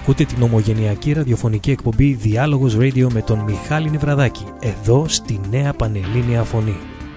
Ακούτε την ομογενειακή ραδιοφωνική εκπομπή Διάλογος Radio με τον Μιχάλη Νευραδάκη, εδώ στη Νέα Πανελλήνια Φωνή.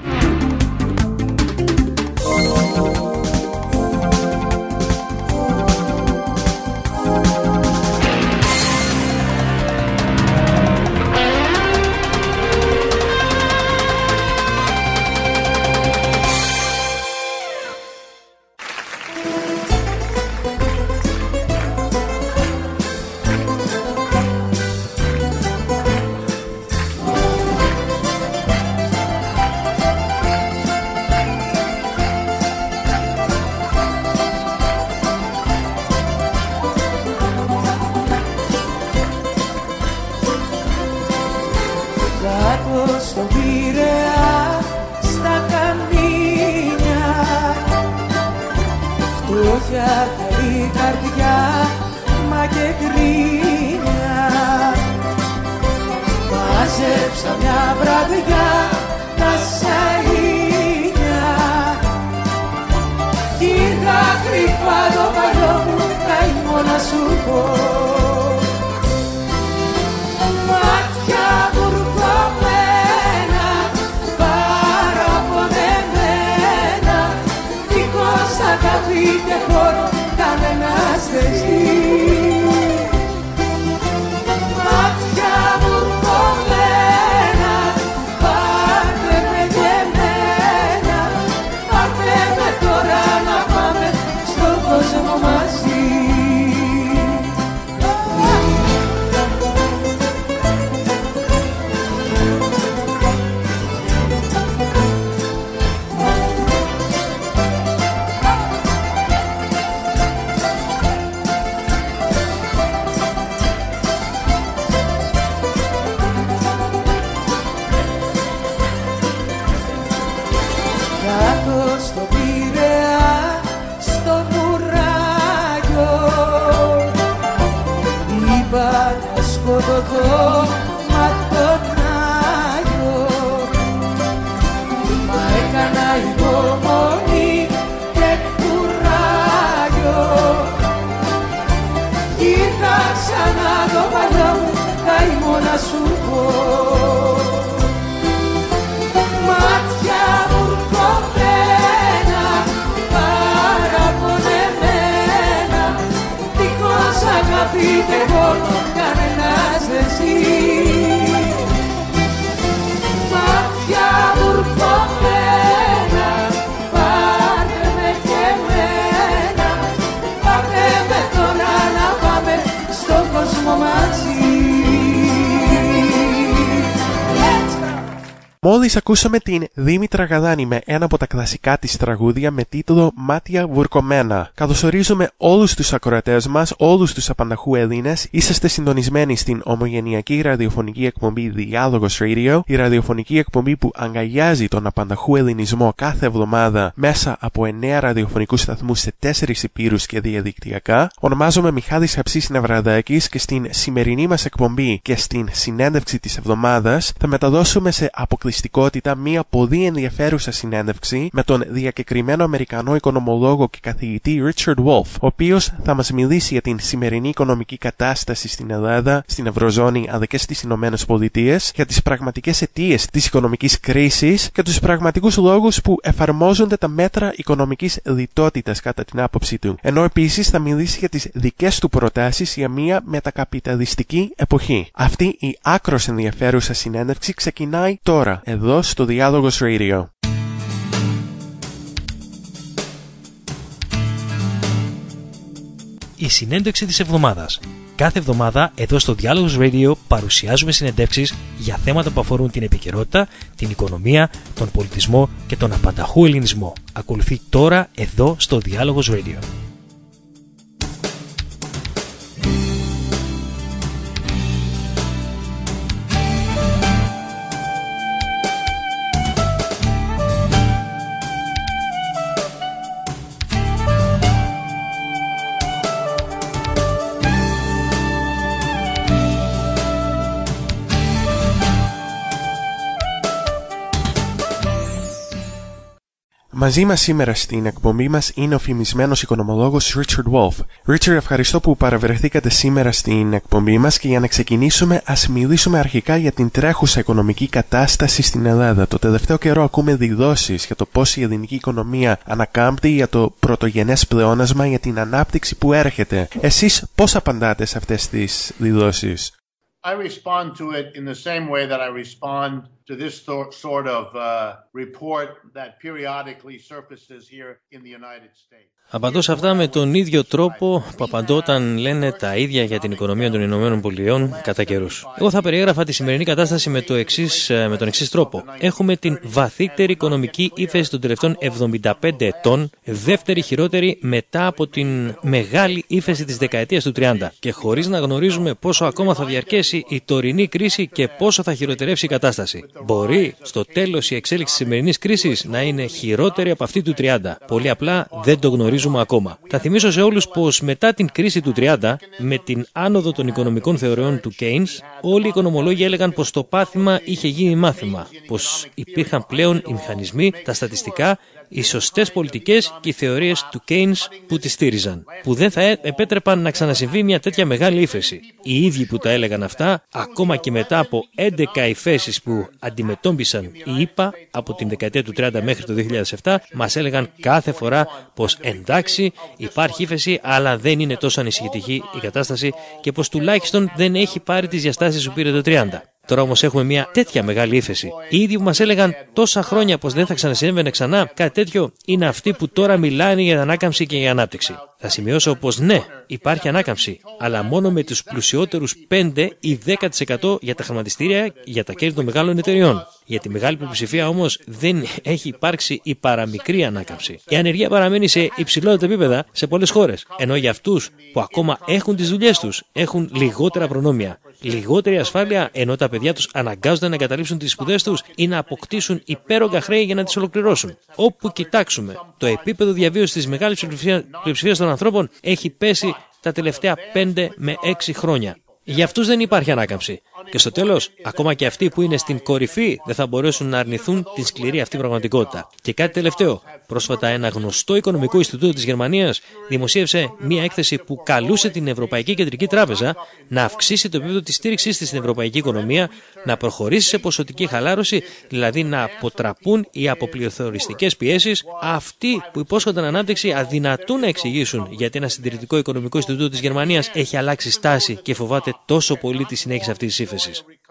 Μόλις ακούσαμε την Δήμητρα Γαδάνη με ένα από τα κλασικά της τραγούδια με τίτλο «Μάτια βουρκωμένα». Καλωσορίζουμε όλους τους ακροατές μας, όλους τους απανταχού Έλληνες. Είσαστε συντονισμένοι στην ομογενειακή ραδιοφωνική εκπομπή Διάλογος Radio, η ραδιοφωνική εκπομπή που αγκαλιάζει τον απανταχού ελληνισμό κάθε εβδομάδα μέσα από 9 ραδιοφωνικούς σταθμούς σε 4 υπήρους και διαδικτυακά. Ονομάζομαι Μιχάλης Χαψής Νευραδάκης και στην σημερινή μας εκπομπή και στην συνέντευξη της εβδομάδας θα μεταδώσουμε σε αποκλειστικότητα μία πολύ ενδιαφέρουσα συνέντευξη με τον διακεκριμένο Αμερικανό οικονομολόγο και καθηγητή Richard Wolff, ο οποίος θα μας μιλήσει για την σημερινή οικονομική κατάσταση στην Ελλάδα, στην Ευρωζώνη αλλά και στις Ηνωμένες Πολιτείες, για τις πραγματικές αιτίες της οικονομικής κρίσης και τους πραγματικούς λόγους που εφαρμόζονται τα μέτρα οικονομικής λιτότητας κατά την άποψή του. Ενώ επίσης θα μιλήσει για τις δικές του προτάσεις για μία μετακαπιταλιστική εποχή. Αυτή η άκρως ενδιαφέρουσα συνέντευξη ξεκινάει τώρα, εδώ στο Διάλογος Radio. Η συνέντευξη της εβδομάδας. Κάθε εβδομάδα εδώ στο Διάλογος Radio παρουσιάζουμε συνεντεύξεις για θέματα που αφορούν την επικαιρότητα, την οικονομία, τον πολιτισμό και τον απανταχού ελληνισμό. Ακολουθεί τώρα εδώ στο Διάλογος Radio. Μαζί μας σήμερα στην εκπομπή μας είναι ο φημισμένος οικονομολόγος Richard Wolff. Richard, ευχαριστώ που παραβρεθήκατε σήμερα στην εκπομπή μας και για να ξεκινήσουμε ας μιλήσουμε αρχικά για την τρέχουσα οικονομική κατάσταση στην Ελλάδα. Το τελευταίο καιρό ακούμε δηλώσεις για το πώς η ελληνική οικονομία ανακάμπτει, για το πρωτογενές πλεόνασμα, για την ανάπτυξη που έρχεται. Εσείς πώς απαντάτε σε αυτές τις δηλώσεις? I respond to it in the same way that I respond to this sort of report that periodically surfaces here in the United States. Απαντώ σε αυτά με τον ίδιο τρόπο που απαντώ όταν λένε τα ίδια για την οικονομία των Ηνωμένων Πολιτειών κατά καιρούς. Εγώ θα περιέγραφα τη σημερινή κατάσταση με τον εξής τρόπο. Έχουμε την βαθύτερη οικονομική ύφεση των τελευταίων 75 ετών, δεύτερη χειρότερη μετά από την μεγάλη ύφεση της δεκαετίας του 30. Και χωρίς να γνωρίζουμε πόσο ακόμα θα διαρκέσει η τωρινή κρίση και πόσο θα χειροτερεύσει η κατάσταση. Μπορεί στο τέλος η εξέλιξη της σημερινής κρίσης να είναι χειρότερη από αυτή του 30. Πολύ απλά δεν το γνωρίζουμε ακόμα. Θα θυμίσω σε όλους πως μετά την κρίση του 30, με την άνοδο των οικονομικών θεωριών του Keynes, όλοι οι οικονομολόγοι έλεγαν πως το πάθημα είχε γίνει μάθημα, πως υπήρχαν πλέον οι μηχανισμοί, τα στατιστικά, οι σωστές πολιτικές και οι θεωρίες του Keynes που τις στήριζαν, που δεν θα επέτρεπαν να ξανασυμβεί μια τέτοια μεγάλη ύφεση. Οι ίδιοι που τα έλεγαν αυτά, ακόμα και μετά από 11 υφέσεις που αντιμετώπισαν οι ΗΠΑ από την δεκαετία του 30 μέχρι το 2007, μας έλεγαν κάθε φορά πως εντάξει, υπάρχει ύφεση, αλλά δεν είναι τόσο ανησυχητική η κατάσταση και πως τουλάχιστον δεν έχει πάρει τις διαστάσεις που πήρε το 30. Τώρα όμως έχουμε μια τέτοια μεγάλη ύφεση. Οι ίδιοι που μας έλεγαν τόσα χρόνια πως δεν θα ξανασυμβαίνει ξανά κάτι τέτοιο είναι αυτοί που τώρα μιλάνε για ανάκαμψη και για ανάπτυξη. Θα σημειώσω πως ναι, υπάρχει ανάκαμψη, αλλά μόνο με τους πλουσιότερους 5 ή 10% για τα χρηματιστήρια, για τα κέρδη των μεγάλων εταιριών. Για τη μεγάλη πλειοψηφία όμως δεν έχει υπάρξει η παραμικρή ανάκαμψη. Η ανεργία παραμένει σε υψηλότερα επίπεδα σε πολλές χώρες, ενώ για αυτούς που ακόμα έχουν τις δουλειές τους έχουν λιγότερα προνόμια, λιγότερη ασφάλεια, ενώ τα παιδιά τους αναγκάζονται να εγκαταλείψουν τις σπουδές τους ή να αποκτήσουν υπέρογκα χρέη για να τις ολοκληρώσουν. Όπου κοιτάξουμε, το επίπεδο διαβίωσης της μεγάλης πλειοψηφίας των ανθρώπων έχει πέσει τα τελευταία 5 με 6 χρόνια. Για αυτούς δεν υπάρχει ανάκαμψη. Και στο τέλος, ακόμα και αυτοί που είναι στην κορυφή δεν θα μπορέσουν να αρνηθούν την σκληρή αυτή πραγματικότητα. Και κάτι τελευταίο. Πρόσφατα ένα γνωστό οικονομικό Ινστιτούτο της Γερμανίας δημοσίευσε μία έκθεση που καλούσε την Ευρωπαϊκή Κεντρική Τράπεζα να αυξήσει το επίπεδο της στήριξής της στην ευρωπαϊκή οικονομία, να προχωρήσει σε ποσοτική χαλάρωση, δηλαδή να αποτραπούν οι αποπληθωριστικές πιέσεις. Αυτοί που υπόσχονταν ανάπτυξη αδυνατούν να εξηγήσουν γιατί ένα συντηρητικό οικονομικό Ινστιτούτο της Γερμανίας έχει αλλάξει στάση και φοβάται τόσο πολύ τη συνέχιση αυτής της ύφεσης.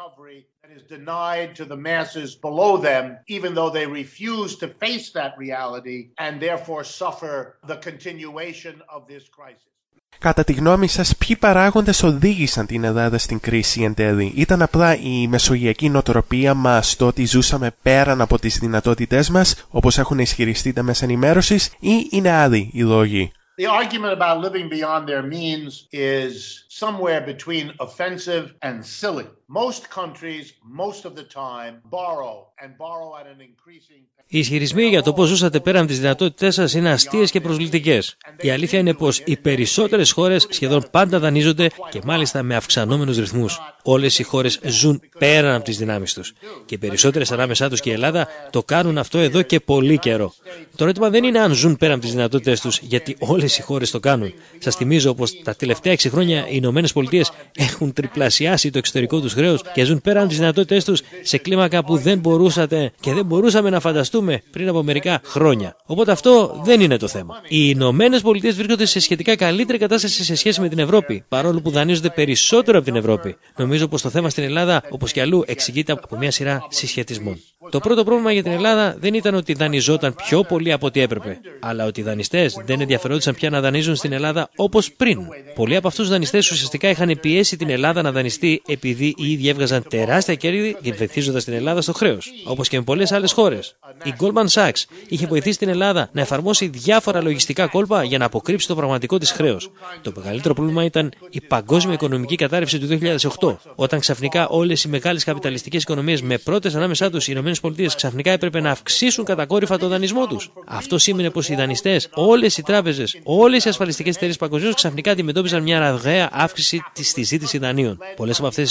Denied to the masses below them, even though they refuse to face that reality and therefore suffer the continuation of this crisis. Κατά τη γνώμη σας, ποιοι παράγοντες οδήγησαν την Ελλάδα στην κρίση εν τέλει? Ήταν απλά η μεσογειακή νοοτροπία μας, το ότι ζούσαμε πέραν από τις δυνατότητές μας, όπως έχουν ισχυριστεί τα μέσα ενημέρωσης, ή είναι άλλοι οι λόγοι? The argument about living beyond their means is somewhere between offensive and silly. Most countries, most of the time, borrow at an increasing. Οι ισχυρισμοί για το πώς ζούσατε πέραν τις δυνατότητές σας είναι αστείες και προσβλητικές. Η αλήθεια είναι πως οι περισσότερες χώρες σχεδόν πάντα δανείζονται και μάλιστα με αυξανόμενους ρυθμούς. Όλες οι χώρες ζουν πέραν από τις δυνάμεις τους. Και οι περισσότερες ανάμεσά τους και η Ελλάδα το κάνουν αυτό εδώ και πολύ καιρό. Το ερώτημα δεν είναι αν ζουν πέραν από τις δυνατότητες τους, γιατί όλες οι χώρες το κάνουν. Σας θυμίζω πως τα τελευταία 6 χρόνια οι ΗΠΑ έχουν τριπλασιάσει το εξωτερικό τους χρέος και ζουν πέραν από τις δυνατότητες τους σε κλίμακα που δεν μπορούσατε και δεν μπορούσαμε να φανταστούμε πριν από μερικά χρόνια. Οπότε αυτό δεν είναι το θέμα. Οι ΗΠΑ βρίσκονται σε σχετικά καλύτερη κατάσταση σε σχέση με την Ευρώπη, παρόλο που δανείζονται περισσότερο από την Ευρώπη. Νομίζω πως το θέμα στην Ελλάδα, όπως και αλλού, εξηγείται από μια σειρά συσχετισμών. Το πρώτο πρόβλημα για την Ελλάδα δεν ήταν ότι δανειζόταν πιο πολύ από ό,τι έπρεπε, αλλά ότι οι δανειστές δεν ενδιαφερόντουσαν πια να δανείζουν στην Ελλάδα όπως πριν. Πολλοί από αυτούς τους δανειστές ουσιαστικά είχαν πιέσει την Ελλάδα να δανειστεί επειδή οι ίδιοι έβγαζαν τεράστια κέρδη βυθίζοντας την Ελλάδα στο χρέος, όπως και με πολλές άλλες χώρες. Η Goldman Sachs είχε βοηθήσει την Ελλάδα να εφαρμόσει διάφορα λογιστικά κόλπα για να αποκρύψει το πραγματικό της χρέος. Το μεγαλύτερο πρόβλημα ήταν η παγκόσμια οικονομική κατάρρευση του 2008, όταν ξαφνικά όλες οι μεγάλες καπιταλιστικές οικονομίες με πρώτες ανάμεσά τους οι ΗΠΑ ξαφνικά έπρεπε να αυξήσουν κατακόρυφα το δανεισμό τους. Αυτό σήμαινε πως οι δανειστές, όλες οι τράπεζες, όλες οι ασφαλιστικές εταιρείες παγκοσμίως ξαφνικά αντιμετώπιζαν μια ραγδαία αύξηση στη ζήτηση δανείων. Πολλές από αυτές τις χώρες,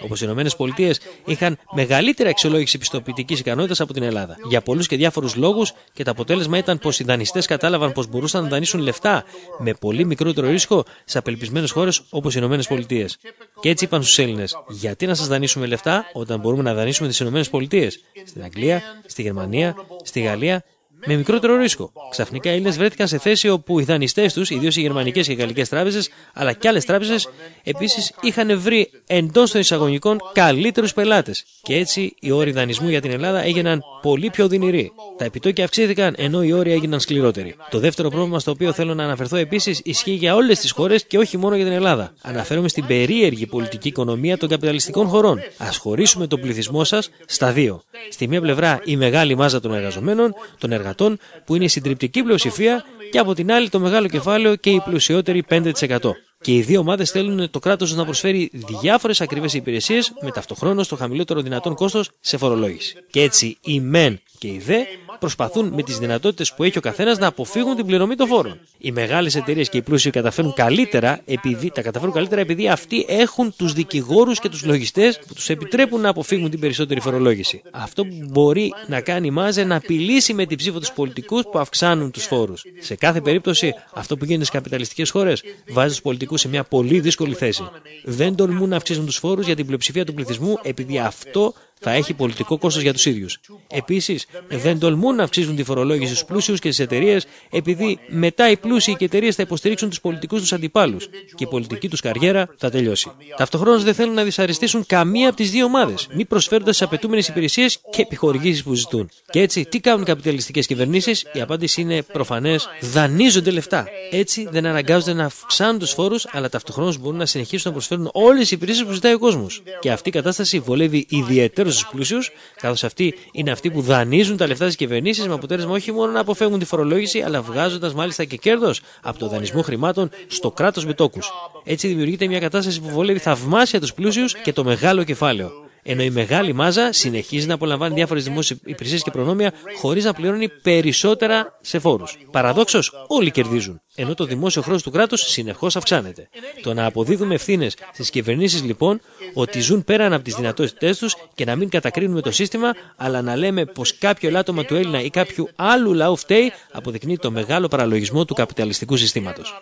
όπως οι ΗΠΑ είχαν μεγαλύτερη αξιολόγηση πιστοποιητικής ικανότητας από την Ελλάδα. Για πολλούς και διάφορους λόγους, και το αποτέλεσμα ήταν πως οι δανειστές κατάλαβαν πως μπορούσαν να δανείσουν λεφτά με πολύ μικρότερο ρίσκο σε απελπισμένες χώρες όπως οι ΗΠΑ. Και έτσι είπαν στους Έλληνες: γιατί να σας δανείσουμε λεφτά όταν μπορούμε να δανείσουμε τις ΗΠΑ? Στην Αγγλία, στη Γερμανία, στη Γαλλία, με μικρότερο ρίσκο. Ξαφνικά οι Έλληνες βρέθηκαν σε θέση όπου οι δανειστές τους, ιδίως οι γερμανικές και γαλλικές τράπεζες, αλλά και άλλες τράπεζες, επίσης είχαν βρει εντός των εισαγωγικών καλύτερους πελάτες. Και έτσι οι όροι δανεισμού για την Ελλάδα έγιναν πολύ πιο οδυνηροί. Τα επιτόκια αυξήθηκαν ενώ οι όροι έγιναν σκληρότεροι. Το δεύτερο πρόβλημα στο οποίο θέλω να αναφερθώ επίσης ισχύει για όλες τις χώρες και όχι μόνο για την Ελλάδα. Αναφέρομαι στην περίεργη πολιτική οικονομία των καπιταλιστικών χωρών. Ας χωρίσουμε τον πληθυσμό σας στα δύο. Στη μία πλευρά η μεγάλη μάζα των εργαζομένων, των εργατών, που είναι η συντριπτική πλειοψηφία, και από την άλλη το μεγάλο κεφάλαιο και οι πλουσιότεροι 5%. Και οι δύο ομάδες θέλουν το κράτος να προσφέρει διάφορες ακριβές υπηρεσίες με ταυτοχρόνως το χαμηλότερο δυνατόν κόστος σε φορολόγηση. Και έτσι οι μεν και οι δε προσπαθούν με τις δυνατότητες που έχει ο καθένας να αποφύγουν την πληρωμή των φόρων. Οι μεγάλες εταιρείες και οι πλούσιοι τα καταφέρουν καλύτερα επειδή αυτοί έχουν τους δικηγόρους και τους λογιστές που τους επιτρέπουν να αποφύγουν την περισσότερη φορολόγηση. Αυτό που μπορεί να κάνει η μάζα να απειλήσει με την ψήφο τους πολιτικούς που αυξάνουν τους φόρους. Σε κάθε περίπτωση, αυτό που γίνεται στις καπιταλιστικές χώρες βάζει τους πολιτικούς σε μια πολύ δύσκολη θέση. Δεν τολμούν να αυξήσουν τους φόρους για την πλειοψηφία του πληθυσμού, επειδή αυτό θα έχει πολιτικό κόστος για τους ίδιους. Επίσης, δεν τολμούν να αυξήσουν τη φορολόγηση στους πλούσιους και στις εταιρείες, επειδή μετά οι πλούσιοι και οι εταιρείες θα υποστηρίξουν τους πολιτικούς τους αντιπάλους και η πολιτική τους καριέρα θα τελειώσει. Ταυτοχρόνως δεν θέλουν να δυσαρεστήσουν καμία από τις δύο ομάδες, μη προσφέροντας τις απαιτούμενες υπηρεσίες και επιχορηγήσεις που ζητούν. Και έτσι, τι κάνουν οι καπιταλιστικές κυβερνήσεις? Η απάντηση είναι προφανές: δανείζονται λεφτά. Έτσι δεν αναγκάζονται να αυξάνουν τους φόρους, αλλά ταυτοχρόνως μπορούν να συνεχίσουν να προσφέρουν όλες τις υπηρεσίες που ζητάει ο κόσμος. Και αυτή η κατάσταση βολεύει ιδιαιτέρως στους πλούσιους, καθώς αυτοί είναι αυτοί που δανείζουν τα λεφτά της κυβερνήσης, με αποτέλεσμα όχι μόνο να αποφεύγουν τη φορολόγηση, αλλά βγάζοντας μάλιστα και κέρδος από το δανεισμό χρημάτων στο κράτος με τόκους. Έτσι δημιουργείται μια κατάσταση που βολεύει θαυμάσια τους πλούσιους και το μεγάλο κεφάλαιο. Ενώ η μεγάλη μάζα συνεχίζει να απολαμβάνει διάφορες δημόσιες υπηρεσίες και προνόμια χωρίς να πληρώνει περισσότερα σε φόρους. Παραδόξως, όλοι κερδίζουν, ενώ το δημόσιο χρέος του κράτους συνεχώς αυξάνεται. Το να αποδίδουμε ευθύνες στις κυβερνήσεις, λοιπόν, ότι ζουν πέραν από τις δυνατότητές τους και να μην κατακρίνουμε το σύστημα, αλλά να λέμε πως κάποιο ελάττωμα του Έλληνα ή κάποιου άλλου λαού φταίει, αποδεικνύει το μεγάλο παραλογισμό του καπιταλιστικού συστήματος.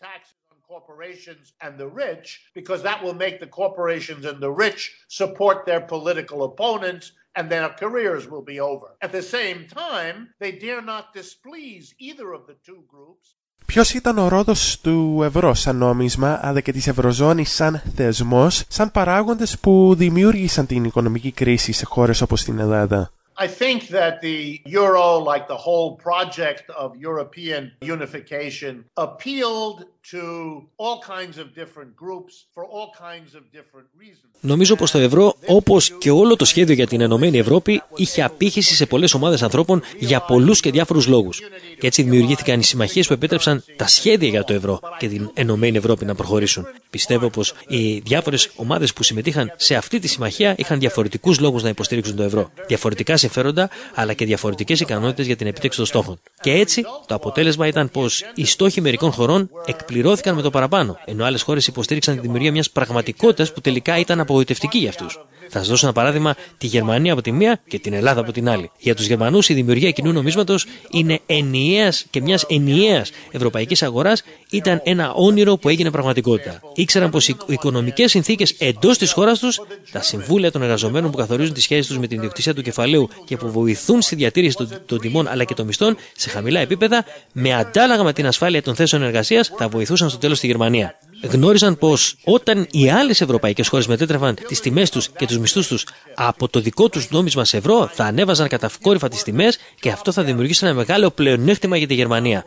Corporations and the rich, because that will make the corporations and the rich support their political opponents, and then our careers will be over. At the same time, they dare not displease either of the two groups. Ποιος ήταν ο ρόλος του ευρώ σαν νόμισμα, αλλά και της ευρωζώνης σαν θεσμός, σαν παράγοντες που δημιούργησαν την οικονομική κρίση σε χώρες όπως την Ελλάδα? I think that the euro, like the whole project of European unification, appealed to all kinds of different groups for all kinds of different reasons. Νομίζω πως το ευρώ, όπως και όλο το σχέδιο για την Ενωμένη Ευρώπη, είχε απήχηση σε πολλές ομάδες ανθρώπων για πολλούς και διάφορους λόγους. Και έτσι δημιουργήθηκαν οι συμμαχίες που επέτρεψαν τα σχέδια για το ευρώ και την Ενωμένη Ευρώπη να προχωρήσουν. Πιστεύω πως οι διάφορες ομάδες που συμμετείχαν σε αυτή τη συμμαχία είχαν διαφορετικούς λόγους να υποστηρίξουν το ευρώ. Διαφορετικά συμφέροντα, αλλά και διαφορετικές ικανότητες για την επίτευξη των στόχων. Και έτσι το αποτέλεσμα ήταν πως οι στόχοι μερικών χωρών εκπληρώθηκαν με το παραπάνω, ενώ άλλες χώρες υποστήριξαν τη δημιουργία μιας πραγματικότητας που τελικά ήταν απογοητευτική για αυτούς. Θα σας δώσω ένα παράδειγμα: τη Γερμανία από τη μία και την Ελλάδα από την άλλη. Για τους Γερμανούς, η δημιουργία κοινού νομίσματος είναι ενιαίας και μιας ενιαίας ευρωπαϊκής αγοράς ήταν ένα όνειρο που έγινε πραγματικότητα. Ήξεραν πως οι οικονομικές συνθήκες εντός της χώρας τους, τα συμβούλια των εργαζομένων που καθορίζουν τις σχέσεις τους με την ιδιοκτησία του κεφαλαίου και που βοηθούν στη διατήρηση των τιμών αλλά και των μισθών σε χαμηλά επίπεδα, με αντάλλαγμα την ασφάλεια των θέσεων εργασίας, θα βοηθούσαν στο τέλος τη Γερμανία. Γνώριζαν πως όταν οι άλλες ευρωπαϊκές χώρες μετέτρεφαν τις τιμές τους και τους μισθούς τους από το δικό τους νόμισμα σε ευρώ, θα κατακόρυφα τις τιμές και αυτό θα δημιουργήσει ένα μεγάλο πλεονέκτημα για τη Γερμανία.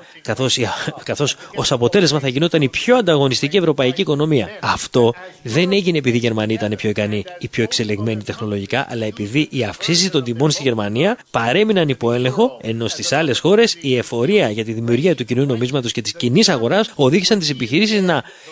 Καθώς ως αποτέλεσμα θα γινόταν η πιο ανταγωνιστική ευρωπαϊκή οικονομία. Αυτό δεν έγινε επειδή οι Γερμανοί ήταν πιο ικανοί ή πιο εξελιγμένοι τεχνολογικά, αλλά επειδή οι αυξήσεις των τιμών στη Γερμανία παρέμειναν υπό έλεγχο, ενώ στις άλλες χώρες η εφορία για τη δημιουργία του κοινού νομίσματος και της κοινής αγοράς οδήγησαν τις επιχειρήσεις να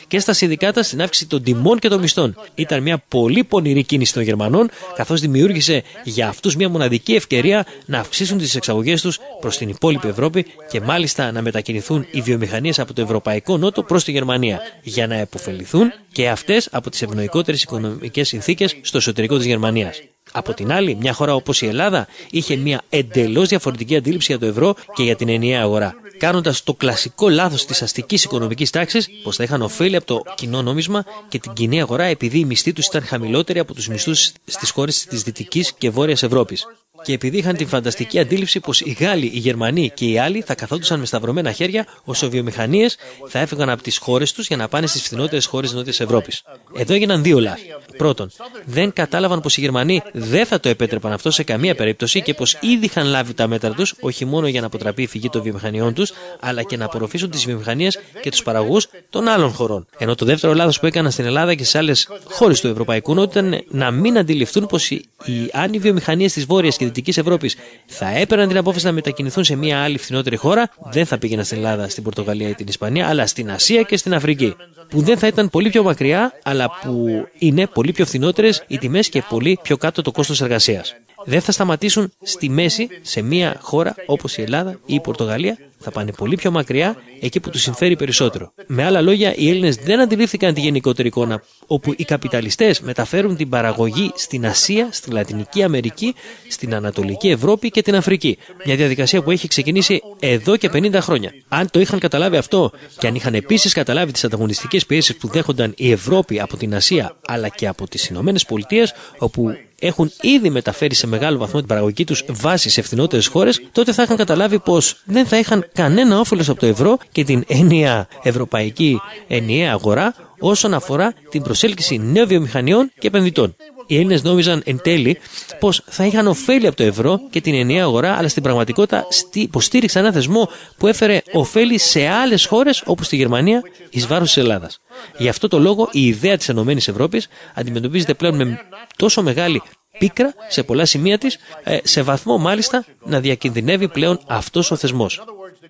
και στα συνδικάτα στην αύξηση των τιμών και των μισθών. Ήταν μια πολύ πονηρή κίνηση των Γερμανών, καθώς δημιούργησε για αυτούς μια μοναδική ευκαιρία να αυξήσουν τις εξαγωγές τους προς την υπόλοιπη Ευρώπη και μάλιστα να μετακινηθούν οι βιομηχανίες από το Ευρωπαϊκό Νότο προς τη Γερμανία, για να επωφεληθούν και αυτές από τις ευνοϊκότερες οικονομικές συνθήκες στο εσωτερικό της Γερμανίας. Από την άλλη, μια χώρα όπως η Ελλάδα είχε μια εντελώς διαφορετική αντίληψη για το ευρώ και για την ενιαία αγορά, κάνοντας το κλασικό λάθος της αστικής οικονομικής τάξης πως θα είχαν ωφέλη από το κοινό νόμισμα και την κοινή αγορά επειδή οι μισθοί τους ήταν χαμηλότεροι από τους μισθούς στις χώρες της Δυτικής και Βόρειας Ευρώπης. Και επειδή είχαν την φανταστική αντίληψη πως οι Γάλλοι, οι Γερμανοί και οι άλλοι θα καθόντουσαν με σταυρωμένα χέρια, όσο βιομηχανίες θα έφευγαν από τις χώρες τους για να πάνε στις φθηνότερες χώρες της Νότιας Ευρώπης. Εδώ έγιναν δύο λάθη. Πρώτον, δεν κατάλαβαν πως οι Γερμανοί δεν θα το επέτρεπαν αυτό σε καμία περίπτωση και πως ήδη είχαν λάβει τα μέτρα τους, όχι μόνο για να αποτραπεί η φυγή των βιομηχανιών τους, αλλά και να απορροφήσουν τις βιομηχανίες και τους παραγωγούς των άλλων χωρών. Ενώ το δεύτερο λάθος που έκαναν στην Ελλάδα και σε άλλες χώρες του Ευρωπαϊκού Νότου ήταν να μην αντιληφθούν πως αν οι βιομηχανίες της Βόρειας και Δυτικής Ευρώπης θα έπαιρναν την απόφαση να μετακινηθούν σε μια άλλη φθηνότερη χώρα, δεν θα πήγαιναν στην Ελλάδα, στην Πορτογαλία ή την Ισπανία, αλλά στην Ασία και στην Αφρική. Που δεν θα ήταν πολύ πιο μακριά, αλλά που είναι πολύ πιο φθηνότερες οι τιμές και πολύ πιο κάτω το κόστος εργασίας. Δεν θα σταματήσουν στη μέση σε μια χώρα όπως η Ελλάδα ή η Πορτογαλία, θα πάνε πολύ πιο μακριά εκεί που τους συμφέρει περισσότερο. Με άλλα λόγια, οι Έλληνες δεν αντιλήφθηκαν τη γενικότερη εικόνα, όπου οι καπιταλιστές μεταφέρουν την παραγωγή στην Ασία, στη Λατινική Αμερική, στην Ανατολική Ευρώπη και την Αφρική. Μια διαδικασία που έχει ξεκινήσει εδώ και 50 χρόνια. Αν το είχαν καταλάβει αυτό και αν είχαν επίσης καταλάβει τις ανταγωνιστικές πιέσεις που δέχονταν η Ευρώπη από την Ασία αλλά και από τις Ηνωμένες Πολιτείες, όπου έχουν ήδη μεταφέρει σε μεγάλο βαθμό την παραγωγική τους βάση σε φθηνότερες χώρες, τότε θα είχαν καταλάβει πως δεν θα είχαν κανένα όφελος από το ευρώ και την ενιαία ευρωπαϊκή ενιαία αγορά όσον αφορά την προσέλκυση νέων βιομηχανιών και επενδυτών. Οι Έλληνες νόμιζαν εν τέλει πως θα είχαν ωφέλη από το ευρώ και την ενιαία αγορά, αλλά στην πραγματικότητα υποστήριξαν ένα θεσμό που έφερε ωφέλη σε άλλες χώρες όπως τη Γερμανία εις βάρος της Ελλάδας. Γι' αυτό το λόγο η ιδέα της Ενωμένης Ευρώπης αντιμετωπίζεται πλέον με τόσο μεγάλη πίκρα σε πολλά σημεία της, σε βαθμό μάλιστα να διακινδυνεύει πλέον αυτός ο θεσμός.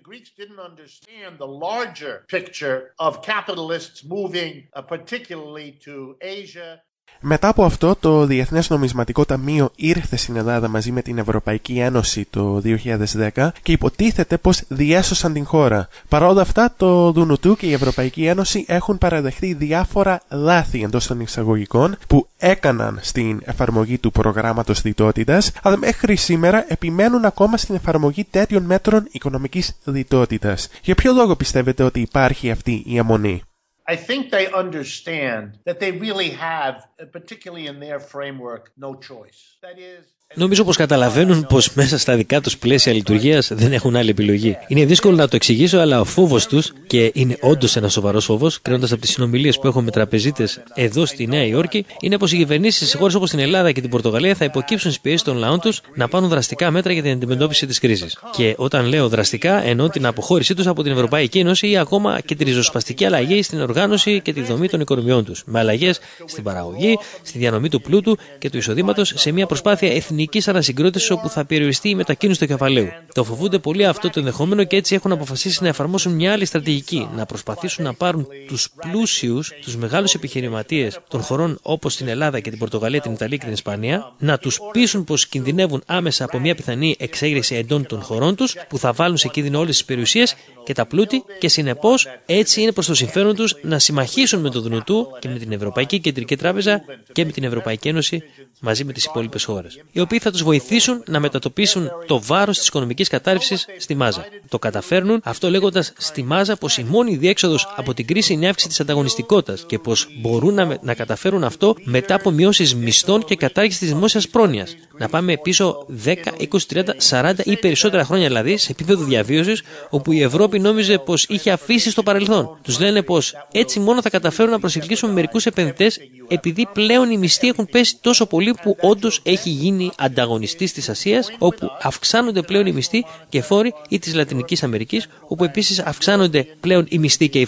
Μετά από αυτό, το Διεθνές Νομισματικό Ταμείο ήρθε στην Ελλάδα μαζί με την Ευρωπαϊκή Ένωση το 2010 και υποτίθεται πως διέσωσαν την χώρα. Παρ' όλα αυτά, το ΔΝΤ και η Ευρωπαϊκή Ένωση έχουν παραδεχτεί διάφορα λάθη εντός των εισαγωγικών που έκαναν στην εφαρμογή του προγράμματος λιτότητας, αλλά μέχρι σήμερα επιμένουν ακόμα στην εφαρμογή τέτοιων μέτρων οικονομικής λιτότητας. Για ποιο λόγο πιστεύετε ότι υπάρχει αυτή η αιμονή? I think they understand that they really have, particularly in their framework, no choice. That is, Νομίζω πως καταλαβαίνουν πως μέσα στα δικά τους πλαίσια λειτουργίας δεν έχουν άλλη επιλογή. Είναι δύσκολο να το εξηγήσω, αλλά ο φόβος τους, και είναι όντως ένας σοβαρός φόβος, κρίνοντας από τις συνομιλίες που έχω με τραπεζίτες εδώ στη Νέα Υόρκη, είναι πως οι κυβερνήσεις σε χώρες όπως την Ελλάδα και την Πορτογαλία θα υποκύψουν στις πιέσεις των λαών τους να πάρουν δραστικά μέτρα για την αντιμετώπιση της κρίσης. Και όταν λέω δραστικά, εννοώ την αποχώρησή τους από την Ευρωπαϊκή Ένωση ή ακόμα και τη ριζοσπαστική αλλαγή στην οργάνωση και τη δομή των οικονομιών τους, με αλλαγές στην παραγωγή, στη διανομή του πλούτου και του εισοδήματος σε μια προσπάθεια εθνικής ανασυγκρότησης όπου θα περιοριστεί η μετακίνηση του κεφαλαίου. Το φοβούνται πολύ αυτό το ενδεχόμενο και έτσι έχουν αποφασίσει να εφαρμόσουν μια άλλη στρατηγική, να προσπαθήσουν να πάρουν τους πλούσιους, τους μεγάλους επιχειρηματίες των χωρών όπως την Ελλάδα και την Πορτογαλία, την Ιταλία και την Ισπανία, να τους πείσουν πως κινδυνεύουν άμεσα από μια πιθανή εξέγερση εντών των χωρών τους που θα βάλουν σε κίνδυνο όλες τις περιουσίες και τα πλούτη και συνεπώς έτσι είναι προς το συμφέρον τους να συμμαχίσουν με το ΔΝΤ και με την Ευρωπαϊκή Κεντρική Τράπεζα και με την Ευρωπαϊκή Ένωση μαζί με τις υπόλοιπες χώρες, οι οποίοι θα τους βοηθήσουν να μετατοπίσουν το βάρος της οικονομικής κατάρρευσης στη μάζα. Το καταφέρνουν αυτό λέγοντας στη μάζα πως η μόνη διέξοδος από την κρίση είναι η αύξηση της ανταγωνιστικότητας και πως μπορούν να καταφέρουν αυτό μετά από μειώσεις μισθών και κατάργηση της δημόσιας πρόνοιας. Να πάμε πίσω 10, 20, 30, 40 ή περισσότερα χρόνια δηλαδή σε επίπεδο διαβίωσης όπου η Ευρώπη νόμιζε πως είχε αφήσει στο παρελθόν. Τους λένε πως έτσι μόνο θα καταφέρουν να προσελκύσουν μερικούς επενδυτές επειδή πλέον οι μισθοί έχουν πέσει τόσο πολύ που όντως έχει γίνει ανταγωνιστής της Ασίας, όπου αυξάνονται πλέον οι μισθοί και φόροι, ή της Λατινικής Αμερικής, όπου επίσης αυξάνονται πλέον οι μισθοί και οι φόροι.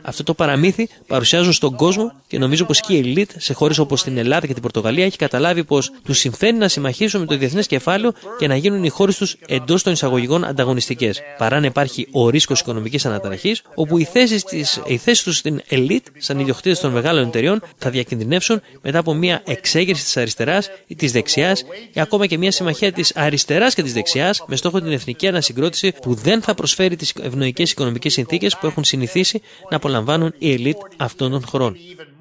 Αυτό το παραμύθι παρουσιάζουν στον κόσμο και νομίζω πως και η ελίτ σε χώρες όπως την Ελλάδα και την Πορτογαλία έχει καταλάβει πως τους συμφέρει να συμμαχίσουν με το διεθνές κεφάλαιο και να γίνουν οι χώρες τους εντός των εισαγωγικών ανταγωνιστικές, παρά να υπάρχει ο ρίσκος οικονομικής αναταραχής, όπου οι θέσεις τους στην ελίτ, σαν ιδιοκτήτες των μεγάλων εταιριών, θα διακινδυνεύσουν μετά από μια εξέγερση της αριστεράς ή της δεξιάς ή ακόμα και μια συμμαχία της αριστεράς και της δεξιάς με στόχο την εθνική ανασυγκρότηση που δεν θα προσφέρει τις ευνοϊκές οικονομικές συνθήκες που έχουν συνηθίσει να απολαμβάνουν οι ελίτ αυτών των χωρών.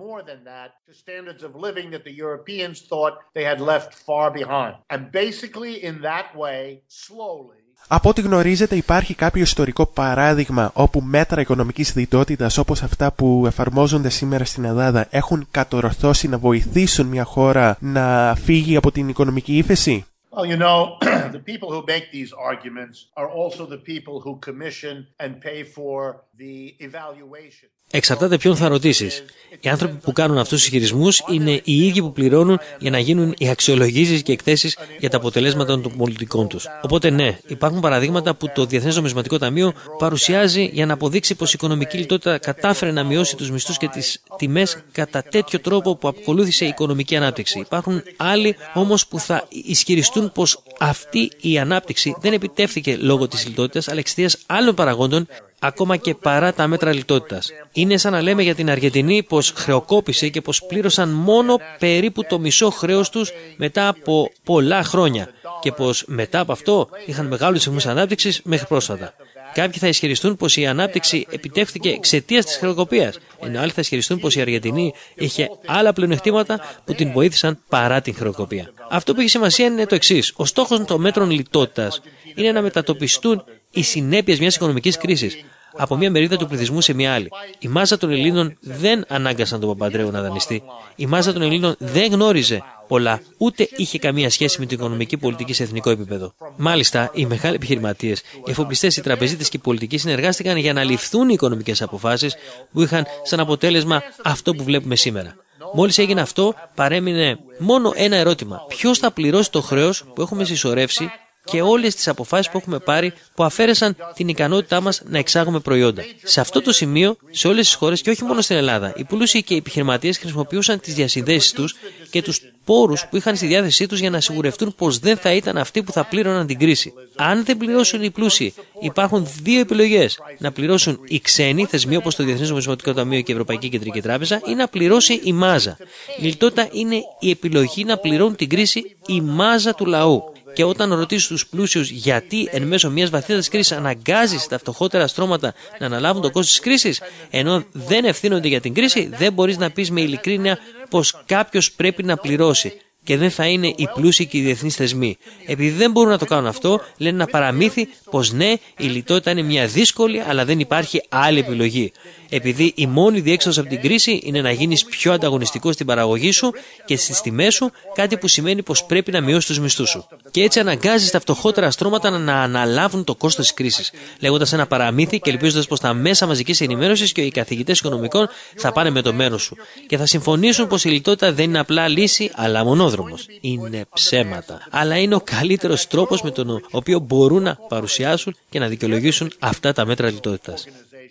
Από ό,τι γνωρίζετε υπάρχει κάποιο ιστορικό παράδειγμα όπου μέτρα οικονομικής λιτότητας όπως αυτά που εφαρμόζονται σήμερα στην Ελλάδα έχουν κατορθώσει να βοηθήσουν μια χώρα να φύγει από την οικονομική ύφεση? Well, you know, the people who make these arguments are also the people who commission and pay for the evaluation. Εξαρτάται ποιον θα ρωτήσεις. Οι άνθρωποι που κάνουν αυτούς τους ισχυρισμούς είναι οι ίδιοι που πληρώνουν για να γίνουν οι αξιολογήσεις και εκθέσεις για τα αποτελέσματα των πολιτικών τους. Οπότε ναι, υπάρχουν παραδείγματα που το Διεθνές Νομισματικό Ταμείο παρουσιάζει για να αποδείξει πως η οικονομική λιτότητα κατάφερε να μειώσει τους μισθούς και τις τιμές κατά τέτοιο τρόπο που ακολούθησε η οικονομική ανάπτυξη. Υπάρχουν άλλοι όμως που θα ισχυριστούν πως αυτή η ανάπτυξη δεν επιτεύχθηκε λόγω της λιτότητας, αλλά εξαιτίας άλλων παραγόντων, ακόμα και παρά τα μέτρα λιτότητας. Είναι σαν να λέμε για την Αργεντινή πως χρεοκόπησε και πως πλήρωσαν μόνο περίπου το μισό χρέος τους μετά από πολλά χρόνια και πως μετά από αυτό είχαν μεγάλους ρυθμούς ανάπτυξης μέχρι πρόσφατα. Κάποιοι θα ισχυριστούν πως η ανάπτυξη επιτεύχθηκε εξαιτίας της χρεοκοπίας, ενώ άλλοι θα ισχυριστούν πως η Αργεντινή είχε άλλα πλεονεκτήματα που την βοήθησαν παρά την χρεοκοπία. Αυτό που έχει σημασία είναι το εξής. Ο στόχος των μέτρων λιτότητας είναι να μετατοπιστούν οι συνέπειες μιας οικονομικής κρίσης από μια μερίδα του πληθυσμού σε μια άλλη. Η μάζα των Ελλήνων δεν ανάγκασαν τον Παπαντρέου να δανειστεί. Η μάζα των Ελλήνων δεν γνώριζε πολλά, ούτε είχε καμία σχέση με την οικονομική πολιτική σε εθνικό επίπεδο. Μάλιστα, οι μεγάλοι επιχειρηματίες, οι εφοπλιστές, οι τραπεζίτες και οι πολιτικοί συνεργάστηκαν για να ληφθούν οι οικονομικές αποφάσεις που είχαν σαν αποτέλεσμα αυτό που βλέπουμε σήμερα. Μόλις έγινε αυτό, παρέμεινε μόνο ένα ερώτημα. Ποιος θα πληρώσει το χρέος που έχουμε συσσωρεύσει και όλες τις αποφάσεις που έχουμε πάρει που αφαίρεσαν την ικανότητά μας να εξάγουμε προϊόντα. Σε αυτό το σημείο, σε όλες τις χώρες και όχι μόνο στην Ελλάδα, οι πλούσιοι και οι επιχειρηματίες χρησιμοποιούσαν τις διασυνδέσεις τους και τους πόρους που είχαν στη διάθεσή τους για να σιγουρευτούν πως δεν θα ήταν αυτοί που θα πλήρωναν την κρίση. Αν δεν πληρώσουν οι πλούσιοι, υπάρχουν δύο επιλογές. Να πληρώσουν οι ξένοι θεσμοί όπως το Διεθνές Νομισματικό Ταμείο και η Ευρωπαϊκή Κεντρική Τράπεζα ή να πληρώσει η μάζα. Η λιτότητα είναι η επιλογή να πληρώνουν την κρίση η μάζα του λαού. Και όταν ρωτήσεις τους πλούσιους γιατί εν μέσω μιας βαθύτατας κρίσης αναγκάζεις τα φτωχότερα στρώματα να αναλάβουν το κόστος της κρίσης, ενώ δεν ευθύνονται για την κρίση, δεν μπορείς να πεις με ειλικρίνεια πως κάποιος πρέπει να πληρώσει. Και δεν θα είναι οι πλούσιοι και οι διεθνείς θεσμοί. Επειδή δεν μπορούν να το κάνουν αυτό, λένε ένα παραμύθι πως ναι, η λιτότητα είναι μια δύσκολη, αλλά δεν υπάρχει άλλη επιλογή. Επειδή η μόνη διέξοδος από την κρίση είναι να γίνεις πιο ανταγωνιστικός στην παραγωγή σου και στις τιμές σου, κάτι που σημαίνει πως πρέπει να μειώσεις τους μισθούς σου. Και έτσι αναγκάζεις τα φτωχότερα στρώματα να αναλάβουν το κόστος της κρίσης, λέγοντας ένα παραμύθι και ελπίζοντας πως τα μέσα μαζικής ενημέρωσης και οι καθηγητές οικονομικών θα πάνε με το μέρος σου και θα συμφωνήσουν πως η λιτότητα δεν είναι απλά λύση, αλλά μονόδρομος. Είναι ψέματα. Αλλά είναι ο καλύτερος τρόπος με τον οποίο μπορούν να παρουσιάσουν και να δικαιολογήσουν αυτά τα μέτρα λιτότητας.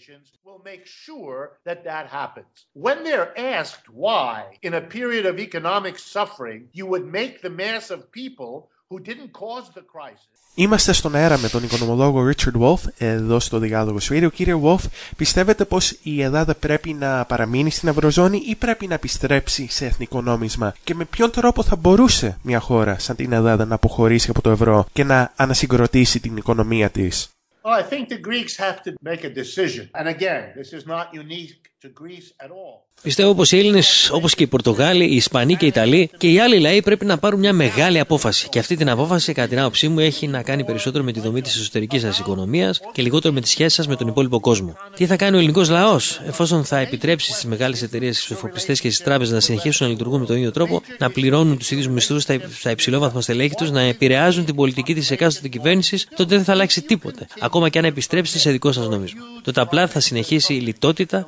Make sure that happens. When they're asked why, in a period of economic suffering, you would make the mass of people who didn't cause the crisis. Είμαστε στον αέρα με τον οικονομολόγο Richard Wolff, εδώ στο Διάλογος Radio. Κύριε Wolff, πιστεύετε πως η Ελλάδα πρέπει να παραμείνει στην Ευρωζώνη ή πρέπει να επιστρέψει σε εθνικό νόμισμα? Και με ποιον τρόπο θα μπορούσε μια χώρα σαν την Ελλάδα να αποχωρήσει από το ευρώ και να ανασυγκροτήσει την οικονομία της? Well, I think the Greeks have to make a decision. And again, this is not unique to Greece at all. Πιστεύω πως οι Έλληνες, όπως και οι Πορτογάλοι, οι Ισπανοί και οι Ιταλοί και οι άλλοι λαοί πρέπει να πάρουν μια μεγάλη απόφαση. Και αυτή την απόφαση, κατά την άποψή μου, έχει να κάνει περισσότερο με τη δομή της εσωτερικής σας οικονομίας και λιγότερο με τις σχέσεις σας με τον υπόλοιπο κόσμο. Τι θα κάνει ο ελληνικός λαός, εφόσον θα επιτρέψει στις μεγάλες εταιρείες, στους εφοπλιστές και στις τράπεζες να συνεχίσουν να λειτουργούν με τον ίδιο τρόπο, να πληρώνουν τους ίδιους μισθούς στα υψηλόβαθμα στελέχη τους, να επηρεάζουν την πολιτική της εκάστοτε κυβέρνησης, τότε δεν θα αλλάξει τίποτε. Ακόμα και αν επιστρέψετε σε δικό σας νόμισμα. Τότε απλά θα συνεχίσει η λιτότητα ή θα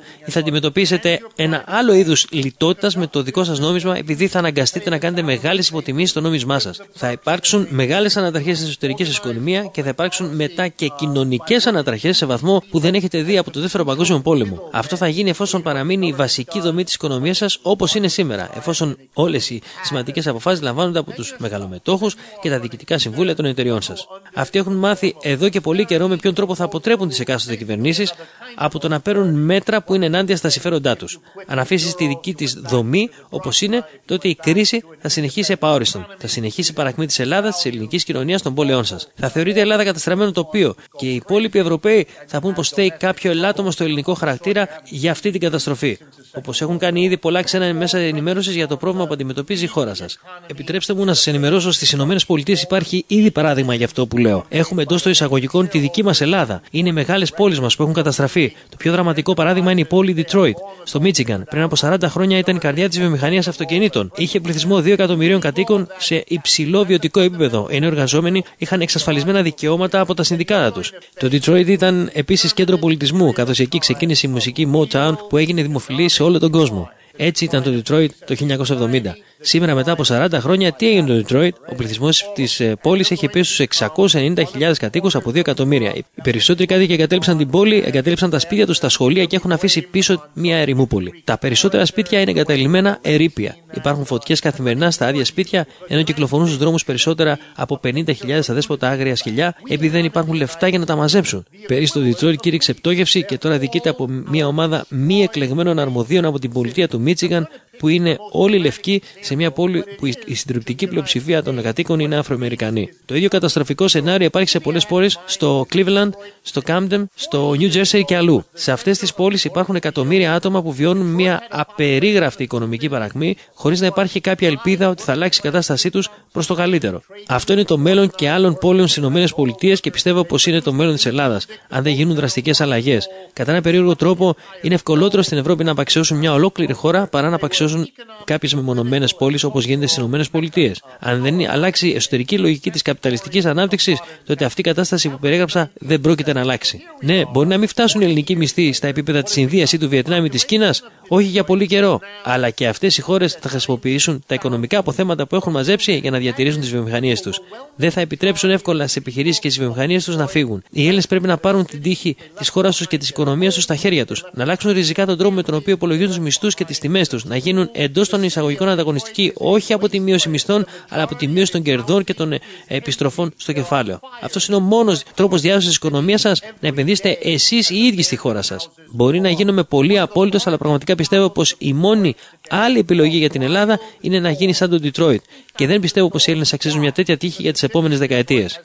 αντιμετωπίσετε ένα άλλο είδους λιτότητας με το δικό σας νόμισμα, επειδή θα αναγκαστείτε να κάνετε μεγάλες υποτιμήσεις στο νόμισμά σας. Θα υπάρξουν μεγάλες αναταραχές στην εσωτερική σας οικονομία και θα υπάρξουν μετά και κοινωνικές αναταραχές σε βαθμό που δεν έχετε δει από το Δεύτερο Παγκόσμιο Πόλεμο. Αυτό θα γίνει εφόσον παραμείνει η βασική δομή της οικονομίας σας όπως είναι σήμερα, εφόσον όλες οι σημαντικές αποφάσεις λαμβάνονται από τους μεγαλομετόχους και τα διοικητικά συμβούλια των εταιριών σας. Αυτοί έχουν μάθει εδώ και πολύ καιρό με ποιον τρόπο θα αποτρέπουν τις εκάστοτε κυβερνήσεις από το να παίρνουν μέτρα που είναι ενάντια στα συμφέροντά τους. Αν αφήσεις τη δική της δομή όπως είναι, τότε η κρίση θα συνεχίσει επαόριστον. Θα συνεχίσει η παρακμή της Ελλάδας, της ελληνικής κοινωνίας, των πόλεων σας. Θα θεωρείται η Ελλάδα καταστραμμένο τοπίο και οι υπόλοιποι Ευρωπαίοι θα πούν πως φταίει κάποιο ελάττωμα στο ελληνικό χαρακτήρα για αυτή την καταστροφή. Όπως έχουν κάνει ήδη πολλά ξένα μέσα ενημέρωσης για το πρόβλημα που αντιμετωπίζει η χώρα σας. Επιτρέψτε μου να σας ενημερώσω, στις ΗΠΑ υπάρχει ήδη παράδειγμα για αυτό που λέω. Έχουμε εντός των εισαγωγικών τη δική μας Ελλάδα. Είναι οι μεγάλες πόλεις μας που έχουν καταστραφεί. Το πιο δραματικό παράδειγμα είναι η πόλη Detroit, στο Μίτσιγκαν. Πριν από 40 χρόνια ήταν η καρδιά της βιομηχανίας αυτοκινήτων. Είχε πληθυσμό 2 εκατομμυρίων κατοίκων σε υψηλό βιωτικό επίπεδο, ενώ οι εργαζόμενοι είχαν εξασφαλισμένα δικαιώματα από τα συνδικάτα τους. Το Detroit ήταν επίσης κέντρο πολιτισμού, καθώς εκεί ξεκίνησε η μουσική Motown που έγινε δημοφιλή σε όλο τον κόσμο. Έτσι ήταν το Detroit το 1970. Σήμερα, μετά από 40 χρόνια, τι έγινε το Detroit? Ο πληθυσμός της πόλης έχει πέσει στους 690.000 κατοίκους από 2 εκατομμύρια. Οι περισσότεροι κάτοικοι εγκατέλειψαν την πόλη, εγκατέλειψαν τα σπίτια τους, τα σχολεία και έχουν αφήσει πίσω μια ερημούπολη. Τα περισσότερα σπίτια είναι εγκαταλειμμένα ερείπια. Υπάρχουν φωτιές καθημερινά στα άδεια σπίτια, ενώ κυκλοφορούν στους δρόμους περισσότερα από 50.000 αδέσποτα άγρια σκυλιά, επειδή δεν υπάρχουν λεφτά για να τα μαζέψουν. Πέρυσι το Detroit κήρυξε πτώχευση και τώρα διοικείται από μια ομάδα μη εκλεγμένων αρμοδίων από την πολιτεία του Μίτσιγκαν, που είναι όλοι λευκοί, σε μια πόλη που η συντριπτική πλειοψηφία των κατοίκων είναι Αφροαμερικανοί. Το ίδιο καταστροφικό σενάριο υπάρχει σε πολλές πόλεις, στο Cleveland, στο Camden, στο New Jersey και αλλού. Σε αυτές τις πόλεις υπάρχουν εκατομμύρια άτομα που βιώνουν μια απερίγραπτη οικονομική παρακμή, χωρίς να υπάρχει κάποια ελπίδα ότι θα αλλάξει η κατάστασή τους προς το καλύτερο. Αυτό είναι το μέλλον και άλλων πόλεων στις ΗΠΑ και πιστεύω πως είναι το μέλλον της Ελλάδας, αν δεν γίνουν δραστικές αλλαγές. Κατά έναν περίεργο τρόπο, είναι ευκολότερο στην Ευρώπη να απαξιώσουν μια ολόκληρη χώρα παρά να απαξιώσουν κάποιες μεμονωμένες πόλεις όπως γίνεται στις ΗΠΑ. Αν δεν αλλάξει η εσωτερική λογική της καπιταλιστικής ανάπτυξης, τότε αυτή η κατάσταση που περιέγραψα δεν πρόκειται να αλλάξει. Ναι, μπορεί να μην φτάσουν οι ελληνικοί μισθοί στα επίπεδα της Ινδίας ή του Βιετνάμ ή της Κίνας, όχι για πολύ καιρό, αλλά και αυτές οι χώρες θα χρησιμοποιήσουν τα οικονομικά αποθέματα που έχουν μαζέψει για να διατηρήσουν τις βιομηχανίες τους. Δεν θα επιτρέψουν εύκολα στις επιχειρήσεις και στις βιομηχανίες τους να φύγουν. Οι Έλληνες πρέπει να πάρουν την τύχη της χώρας τους και της οικονομίας τους στα χέρια τους, να αλλάξουν ριζικά τον τρόπο με τον οποίο υπολογίζουν τους μισθούς και τις τιμές τους, να γίνουν εντός των εισαγωγικών ανταγωνιστικοί, όχι από τη μείωση μισθών, αλλά από τη μείωση των κερδών και των επιστροφών στο κεφάλαιο. Αυτός είναι ο μόνος τρόπος διάσωσης της οικονομίας σας, να επενδύσετε εσείς οι ίδιοι στη χώρα σας. Μπορεί να γίνομαι πολύ απόλυτος, αλλά πραγματικά πιστεύω πως η μόνη άλλη επιλογή για την Ελλάδα είναι να γίνει σαν το Detroit. Και δεν πιστεύω πως οι Έλληνες αξίζουν μια τέτοια τύχη για τις επόμενες δεκαετίες.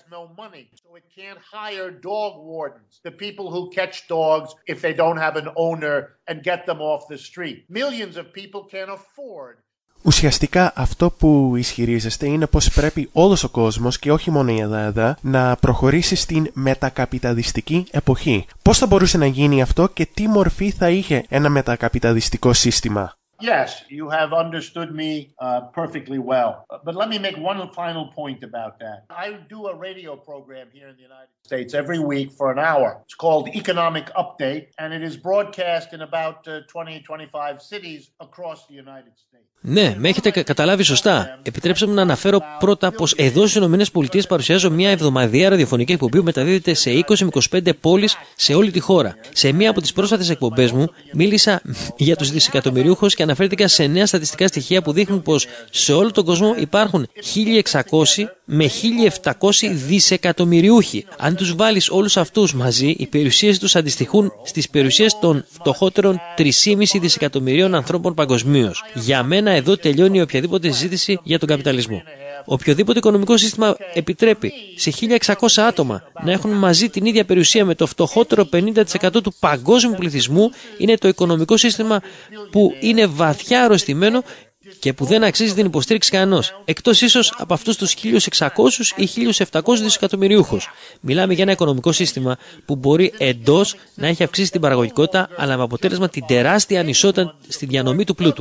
The people who catch dogs if they don't have an owner and get them off the street. Millions of people can't afford. Ουσιαστικά αυτό που ισχυρίζεστε είναι πως πρέπει όλος ο κόσμος και όχι μόνο η Ελλάδα να προχωρήσει στην μετακαπιταλιστική εποχή. Πώς θα μπορούσε να γίνει αυτό και τι μορφή θα είχε ένα μετακαπιταλιστικό σύστημα? Yes, you have understood me perfectly well. But let me make one final point about that. I do a radio program here in the United States every week for an hour. It's called Economic Update, and it is broadcast in about 20-25 cities across the United States. Ναι, με έχετε καταλάβει σωστά. Επιτρέψτε μου να αναφέρω πρώτα πως εδώ στις ΗΠΑ παρουσιάζω μια εβδομαδιαία ραδιοφωνική εκπομπή που μεταδίδεται σε 20 με 25 πόλεις σε όλη τη χώρα. Σε μία από τις πρόσφατες εκπομπές μου μίλησα για τους δισεκατομμυριούχους και αναφέρθηκα σε νέα στατιστικά στοιχεία που δείχνουν πως σε όλο τον κόσμο υπάρχουν 1.600 με 1.700 δισεκατομμυριούχοι. Αν τους βάλεις όλους αυτούς μαζί, οι περιουσίες τους αντιστοιχούν στις περιουσίες των φτωχότερων 3,5 δισεκατομμυρίων ανθρώπων παγκοσμίως. Για μένα εδώ τελειώνει οποιαδήποτε συζήτηση για τον καπιταλισμό. Οποιοδήποτε οικονομικό σύστημα επιτρέπει σε 1.600 άτομα να έχουν μαζί την ίδια περιουσία με το φτωχότερο 50% του παγκόσμιου πληθυσμού είναι το οικονομικό σύστημα που είναι βαθιά αρρωστημένο και που δεν αξίζει την υποστήριξη κανενός, εκτός ίσως από αυτούς τους 1.600 ή 1.700 δισεκατομμυριούχους. Μιλάμε για ένα οικονομικό σύστημα που μπορεί εντός να έχει αυξήσει την παραγωγικότητα, αλλά με αποτέλεσμα την τεράστια ανισότητα στη διανομή του πλούτου.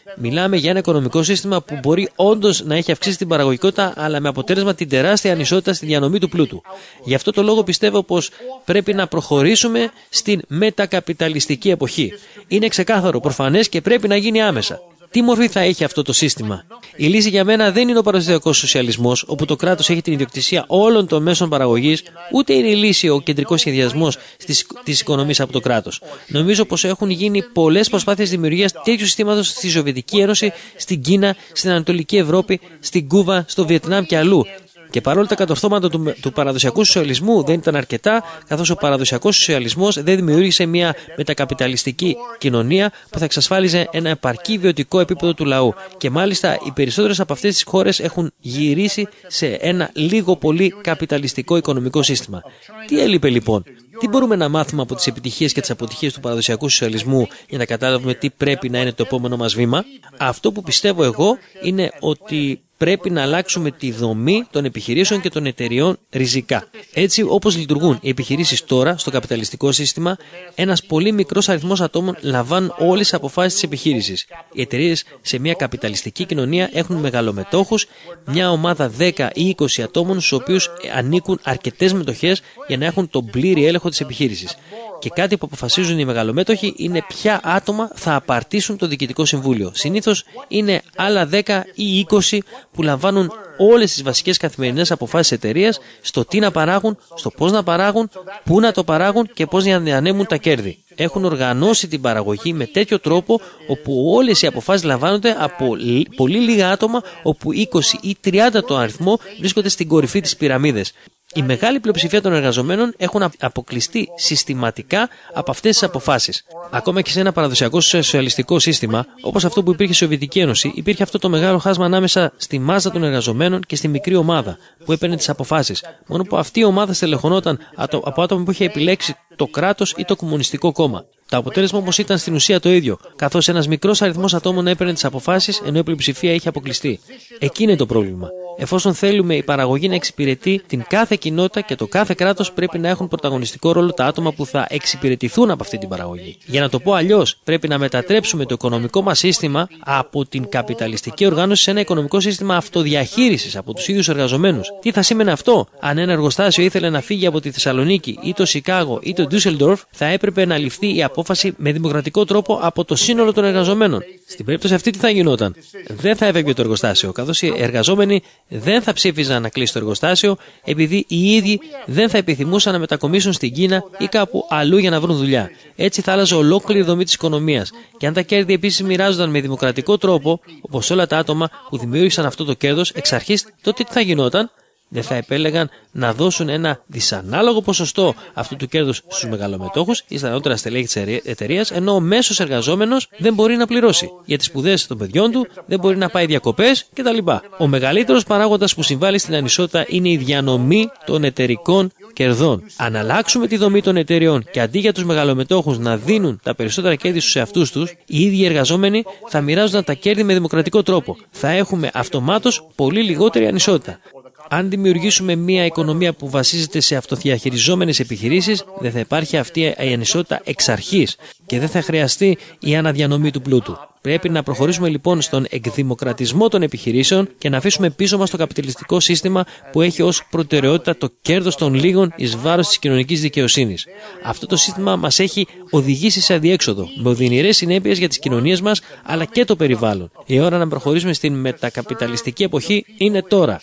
Μιλάμε για ένα οικονομικό σύστημα που μπορεί όντως να έχει αυξήσει την παραγωγικότητα, αλλά με αποτέλεσμα την τεράστια ανισότητα στη διανομή του πλούτου. Γι' αυτό το λόγο πιστεύω πως πρέπει να προχωρήσουμε στην μετακαπιταλιστική εποχή. Είναι ξεκάθαρο, προφανές και πρέπει να γίνει άμεσα. Τι μορφή θα έχει αυτό το σύστημα? Η λύση για μένα δεν είναι ο παραδοσιακός σοσιαλισμός, όπου το κράτος έχει την ιδιοκτησία όλων των μέσων παραγωγής, ούτε είναι η λύση ο κεντρικός σχεδιασμός της οικονομίας από το κράτος. Νομίζω πως έχουν γίνει πολλές προσπάθειες δημιουργίας τέτοιου συστήματος στη Σοβιετική Ένωση, στην Κίνα, στην Ανατολική Ευρώπη, στην Κούβα, στο Βιετνάμ και αλλού. Και παρόλο τα κατορθώματα του παραδοσιακού σοσιαλισμού δεν ήταν αρκετά, καθώς ο παραδοσιακός σοσιαλισμός δεν δημιούργησε μια μετακαπιταλιστική κοινωνία που θα εξασφάλιζε ένα επαρκή βιωτικό επίπεδο του λαού. Και μάλιστα οι περισσότερες από αυτές τις χώρες έχουν γυρίσει σε ένα λίγο πολύ καπιταλιστικό οικονομικό σύστημα. Τι έλειπε λοιπόν? Τι μπορούμε να μάθουμε από τις επιτυχίες και τις αποτυχίες του παραδοσιακού σοσιαλισμού για να καταλάβουμε τι πρέπει να είναι το επόμενο μας βήμα? Αυτό που πιστεύω εγώ είναι ότι πρέπει να αλλάξουμε τη δομή των επιχειρήσεων και των εταιριών ριζικά. Έτσι, όπως λειτουργούν οι επιχειρήσεις τώρα στο καπιταλιστικό σύστημα, ένας πολύ μικρός αριθμός ατόμων λαμβάνουν όλες τις αποφάσεις της επιχείρησης. Οι εταιρείες σε μια καπιταλιστική κοινωνία έχουν μεγαλομετόχους, μια ομάδα 10 ή 20 ατόμων, στους οποίους ανήκουν αρκετές μετοχές για να έχουν τον πλήρη έλεγχο της επιχείρησης. Και κάτι που αποφασίζουν οι μεγαλομέτοχοι είναι ποια άτομα θα απαρτήσουν το διοικητικό συμβούλιο. Συνήθως είναι άλλα 10 ή 20 που λαμβάνουν όλες τις βασικές καθημερινές αποφάσεις της εταιρείας στο τι να παράγουν, στο πώς να παράγουν, πού να το παράγουν και πώς να διανέμουν τα κέρδη. Έχουν οργανώσει την παραγωγή με τέτοιο τρόπο όπου όλες οι αποφάσεις λαμβάνονται από πολύ λίγα άτομα, όπου 20 ή 30 το αριθμό βρίσκονται στην κορυφή της πυραμίδας. Η μεγάλη πλειοψηφία των εργαζομένων έχουν αποκλειστεί συστηματικά από αυτές τις αποφάσεις. Ακόμα και σε ένα παραδοσιακό σοσιαλιστικό σύστημα, όπως αυτό που υπήρχε στη Σοβιετική Ένωση, υπήρχε αυτό το μεγάλο χάσμα ανάμεσα στη μάζα των εργαζομένων και στη μικρή ομάδα που έπαιρνε τις αποφάσεις. Μόνο που αυτή η ομάδα στελεχωνόταν από άτομα που είχε επιλέξει το κράτος ή το Κομμουνιστικό Κόμμα. Το αποτέλεσμα όμως ήταν στην ουσία το ίδιο, καθώς ένας μικρός αριθμός ατόμων έπαιρνε τις αποφάσεις ενώ η πλειοψηφία είχε αποκλειστεί. Εκεί είναι το πρόβλημα. Εφόσον θέλουμε η παραγωγή να εξυπηρετεί την κάθε κοινότητα και το κάθε κράτος, πρέπει να έχουν πρωταγωνιστικό ρόλο τα άτομα που θα εξυπηρετηθούν από αυτή την παραγωγή. Για να το πω αλλιώς, πρέπει να μετατρέψουμε το οικονομικό μας σύστημα από την καπιταλιστική οργάνωση σε ένα οικονομικό σύστημα αυτοδιαχείρισης από τους ίδιους εργαζομένους. Τι θα σήμαινε αυτό? Αν ένα εργοστάσιο ήθελε να φύγει από τη Θεσσαλονίκη ή το Σικάγο ή το Ντούσελντορφ, θα έπρεπε να ληφθεί η απόφαση με δημοκρατικό τρόπο από το σύνολο των εργαζομένων. Στην περίπτωση αυτή, τι θα γινόταν? Δεν θα έφευγε το εργοστάσιο, καθώς οι εργαζόμενοι δεν θα ψήφιζαν να κλείσει το εργοστάσιο, επειδή οι ίδιοι δεν θα επιθυμούσαν να μετακομίσουν στην Κίνα ή κάπου αλλού για να βρουν δουλειά. Έτσι θα άλλαζε ολόκληρη δομή της οικονομίας. Και αν τα κέρδη επίσης μοιράζονταν με δημοκρατικό τρόπο, όπως όλα τα άτομα που δημιούργησαν αυτό το κέρδος εξ αρχής, τότε τι θα γινόταν? Δεν θα επέλεγαν να δώσουν ένα δυσανάλογο ποσοστό αυτού του κέρδους στους μεγαλομετόχους ή στα ανώτερα στελέχη της εταιρείας, ενώ ο μέσος εργαζόμενος δεν μπορεί να πληρώσει για τις σπουδές των παιδιών του, δεν μπορεί να πάει διακοπές κτλ. Ο μεγαλύτερος παράγοντας που συμβάλλει στην ανισότητα είναι η διανομή των εταιρικών κερδών. Αν αλλάξουμε τη δομή των εταιρεών και αντί για τους μεγαλομετόχους να δίνουν τα περισσότερα κέρδη στους εαυτούς τους, οι ίδιοι εργαζόμενοι θα μοιράζονταν τα κέρδη με δημοκρατικό τρόπο. Θα έχουμε αυτομάτως πολύ λιγότερη ανισότητα. Αν δημιουργήσουμε μια οικονομία που βασίζεται σε αυτοδιαχειριζόμενες επιχειρήσεις, δεν θα υπάρχει αυτή η ανισότητα εξ αρχής και δεν θα χρειαστεί η αναδιανομή του πλούτου. Πρέπει να προχωρήσουμε λοιπόν στον εκδημοκρατισμό των επιχειρήσεων και να αφήσουμε πίσω μας το καπιταλιστικό σύστημα που έχει ως προτεραιότητα το κέρδος των λίγων εις βάρος της κοινωνικής δικαιοσύνης. Αυτό το σύστημα μας έχει οδηγήσει σε αδιέξοδο, με οδυνηρές συνέπειες για τις κοινωνίες μας αλλά και το περιβάλλον. Η ώρα να προχωρήσουμε στην μετακαπιταλιστική εποχή είναι τώρα.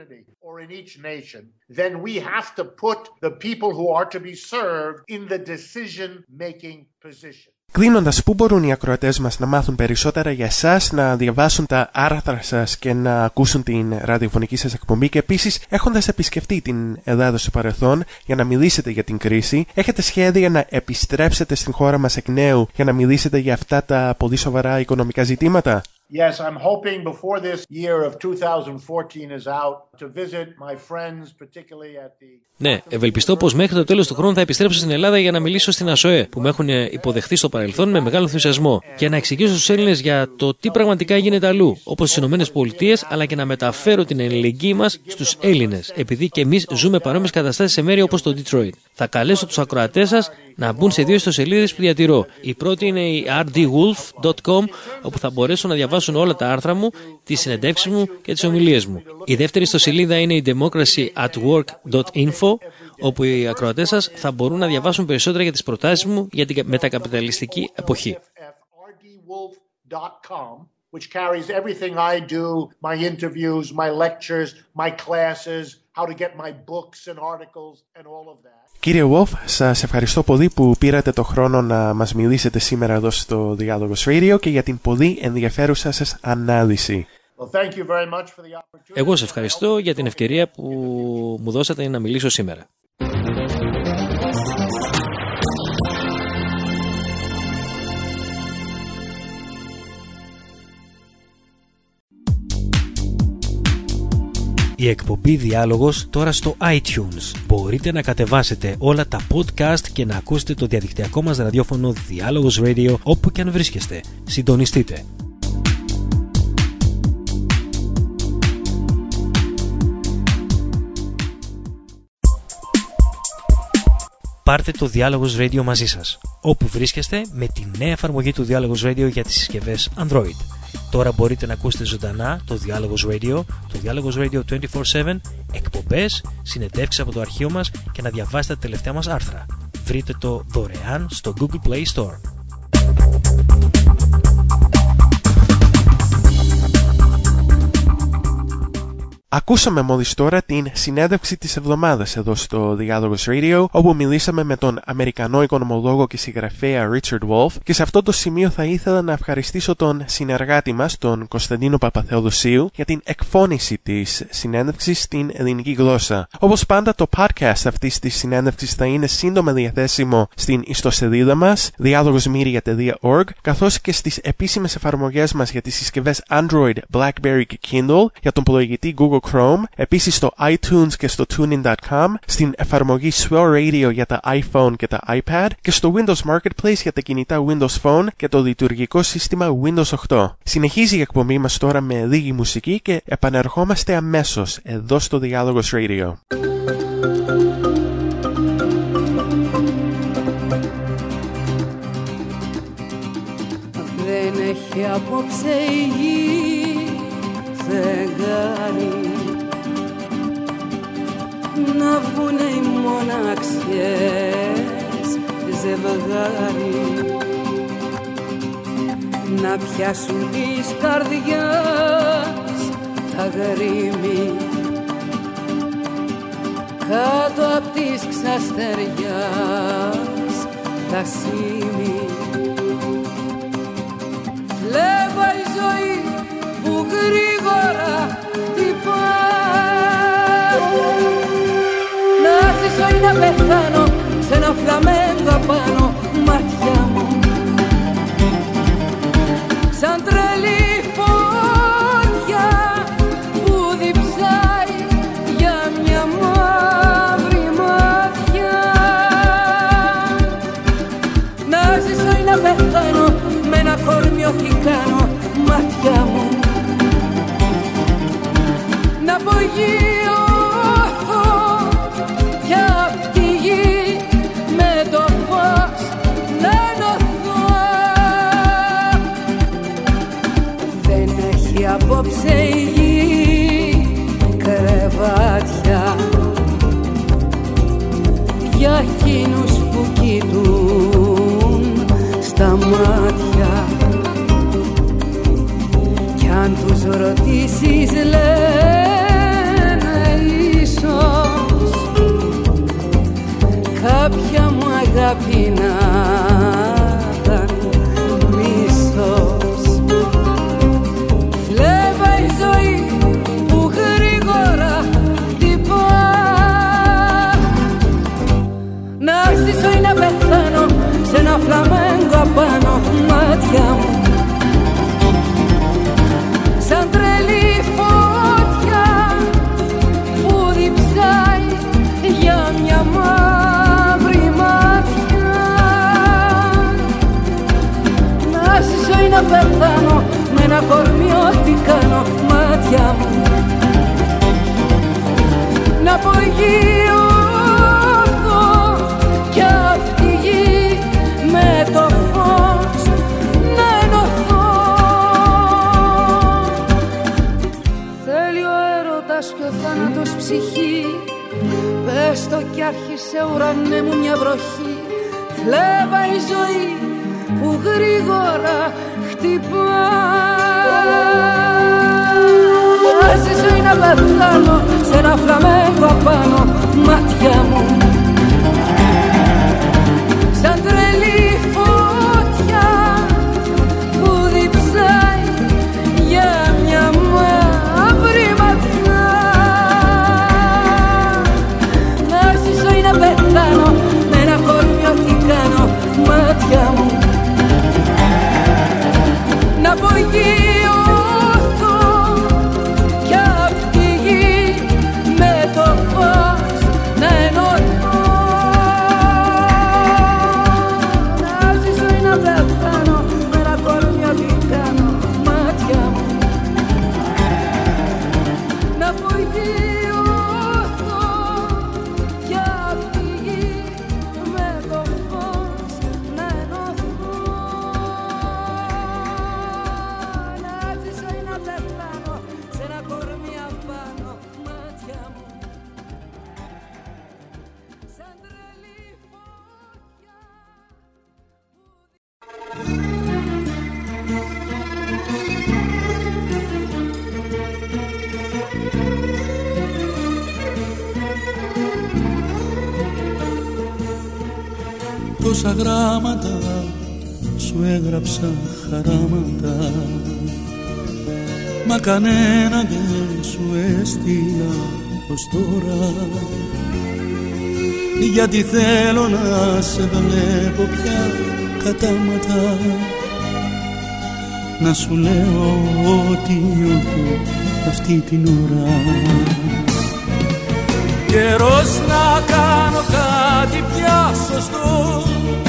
In each nation, then we have to put the people who are to be served in the decision-making position. Κλείνοντας, πού μπορούν οι ακροατές μας να μάθουν περισσότερα για εσάς, να διαβάσουν τα άρθρα σας και να ακούσουν την ραδιοφωνική σας εκπομπή? Και επίσης, έχοντας επισκεφτεί την Ελλάδα στο παρελθόν για να μιλήσετε για την κρίση, έχετε σχέδια να επιστρέψετε στην χώρα μας εκ νέου για να μιλήσετε για αυτά τα πολύ σοβαρά οικονομικά ζητήματα? Yes, I'm hoping before this year of 2014 is out to visit my friends, particularly at the... Ναι, ευελπιστώ πως μέχρι το τέλος του χρόνου θα επιστρέψω στην Ελλάδα για να μιλήσω στην ΑΣΟΕ, που με έχουν υποδεχθεί στο παρελθόν με μεγάλο ενθουσιασμό, και να εξηγήσω στους Έλληνες για το τι πραγματικά γίνεται αλλού, όπως στις ΗΠΑ, αλλά και να μεταφέρω την αλληλεγγύη μας στους Έλληνες, επειδή και εμείς ζούμε παρόμοιες καταστάσεις σε μέρη όπως το Detroit. Θα καλέσω τους ακροατές σας να μπουν σε δύο ιστοσελίδες που διατηρώ. Η πρώτη είναι η rdwolf.com, όπου θα μπορέσουν να διαβάσουν όλα τα άρθρα μου, τις συνεντεύξεις μου και τις ομιλίες μου. Η δεύτερη ιστοσελίδα είναι η democracyatwork.info, όπου οι ακροατές σας θα μπορούν να διαβάσουν περισσότερα για τις προτάσεις μου για την μετακαπιταλιστική εποχή. Which carries everything I do, my interviews, my lectures, my classes, how to get my books and articles and all of that. Κύριε Wolf, σας ευχαριστώ πολύ που πήρατε το χρόνο να μας μιλήσετε σήμερα εδώ στο Διάλογος Radio και για την πολύ ενδιαφέρουσα σας ανάλυση. Well, thank you very much for the opportunity. Εγώ σας ευχαριστώ για την ευκαιρία που μου δώσατε να μιλήσω σήμερα. Η εκπομπή Διάλογος τώρα στο iTunes. Μπορείτε να κατεβάσετε όλα τα podcast και να ακούσετε το διαδικτυακό μας ραδιόφωνο Διάλογος Radio όπου και αν βρίσκεστε. Συντονιστείτε. Πάρτε το Διάλογος Radio μαζί σας, όπου βρίσκεστε με τη νέα εφαρμογή του Διάλογος Radio για τις συσκευές Android. Τώρα μπορείτε να ακούσετε ζωντανά το Διάλογος Radio, το Διάλογος Radio 24/7, εκπομπές, συνεντεύξεις από το αρχείο μας και να διαβάσετε τα τελευταία μας άρθρα. Βρείτε το δωρεάν στο Google Play Store. Ακούσαμε μόλις τώρα την συνέντευξη της εβδομάδας εδώ στο Διάλογος Radio, όπου μιλήσαμε με τον Αμερικανό οικονομολόγο και συγγραφέα Richard Wolff, και σε αυτό το σημείο θα ήθελα να ευχαριστήσω τον συνεργάτη μας, τον Κωνσταντίνο Παπαθεοδοσίου, για την εκφώνηση της συνέντευξης στην ελληνική γλώσσα. Όπως πάντα, το podcast αυτής της συνέντευξης θα είναι σύντομα διαθέσιμο στην ιστοσελίδα μας dialogosmedia.org, καθώς και στις επίσημες εφαρμογές μας για τις συσκευές Android, BlackBerry και Kindle, για τον πλοηγητή Google Chrome, επίσης στο iTunes και στο tunein.com, στην εφαρμογή Swell Radio για τα iPhone και τα iPad και στο Windows Marketplace για τα κινητά Windows Phone και το λειτουργικό σύστημα Windows 8. Συνεχίζει η εκπομπή μας τώρα με λίγη μουσική και επανερχόμαστε αμέσως εδώ στο Διάλογος Radio. Δεν έχει απόψε η γη φεγγάρι να βγουνε οι μοναξιές ζευγάρι, να πιάσουν της καρδιάς τα γρήμη κάτω απ' της ξαστεριάς τα σήμη. Φλέβα η ζωή που γρήγορα χτυπά, να ζήσω ή να πεθάνω σε ένα φλαμέγκο απάνω μάτια μου, σαν τρελή φωτιά που διψάει για μια μαύρη μάτια. Να ζήσω ή να πεθάνω με ένα κορμιό τι κάνω μάτια μου, να απογειωθώ κι απ' τη γη με το φως να ενωθώ. Δεν έχει απόψε η γη κρεβάτια για εκείνους που κοιτούν στα μάτια, κι αν τους ρωτήσεις λένε ίσως κάποια μου αγάπη να ήταν μίσος. Φλέβα η ζωή που γρήγορα χτυπά, να ζήσω ή να πεθάνω σε ένα φλαμέγκο απάνω μάτια μου, σαν τρελή φωτιά που διψάει για μια μαύρη μάτια. Να ζήσω ή να πεθάνω με ένα κορμιό τι κάνω μάτια μου, να απογειωθώ κι απ' τη γη ψυχή. Πες το κι άρχισε ουρανέ μου μια βροχή. Φλέβα η ζωή που γρήγορα χτυπά. Ζήσω ή να πεθάνω σε ένα φλαμέγκο απάνω μάτια μου. Σαν τρελή φωτιά που διψάει για μια μαύρη ματιά. Να ζήσω ή να πεθάνω με ένα κορμιό τι κάνω μάτια μου. Να απογειωθώ κι απ' τη γη με το φως να ενωθώ. Να ζήσω ή να πεθάνω με ένα κορμιό τι κάνω μάτια μου. Να απογειωθώ κι απ' τη γη με το φως να ενωθώ. Να ζήσω ή να πεθάνω σε ένα κορμί απάνω μάτια μου. Σαν τρελή φωτιά. Τόσα γράμματα σου έγραψα χαράματα, μα κανένα δεν σου έστειλα ως τώρα. Γιατί θέλω να σε βλέπω πια κατάματα, να σου λέω ό,τι νιώθω αυτή την ώρα. Καιρός να κάνω κάτι πια σωστό,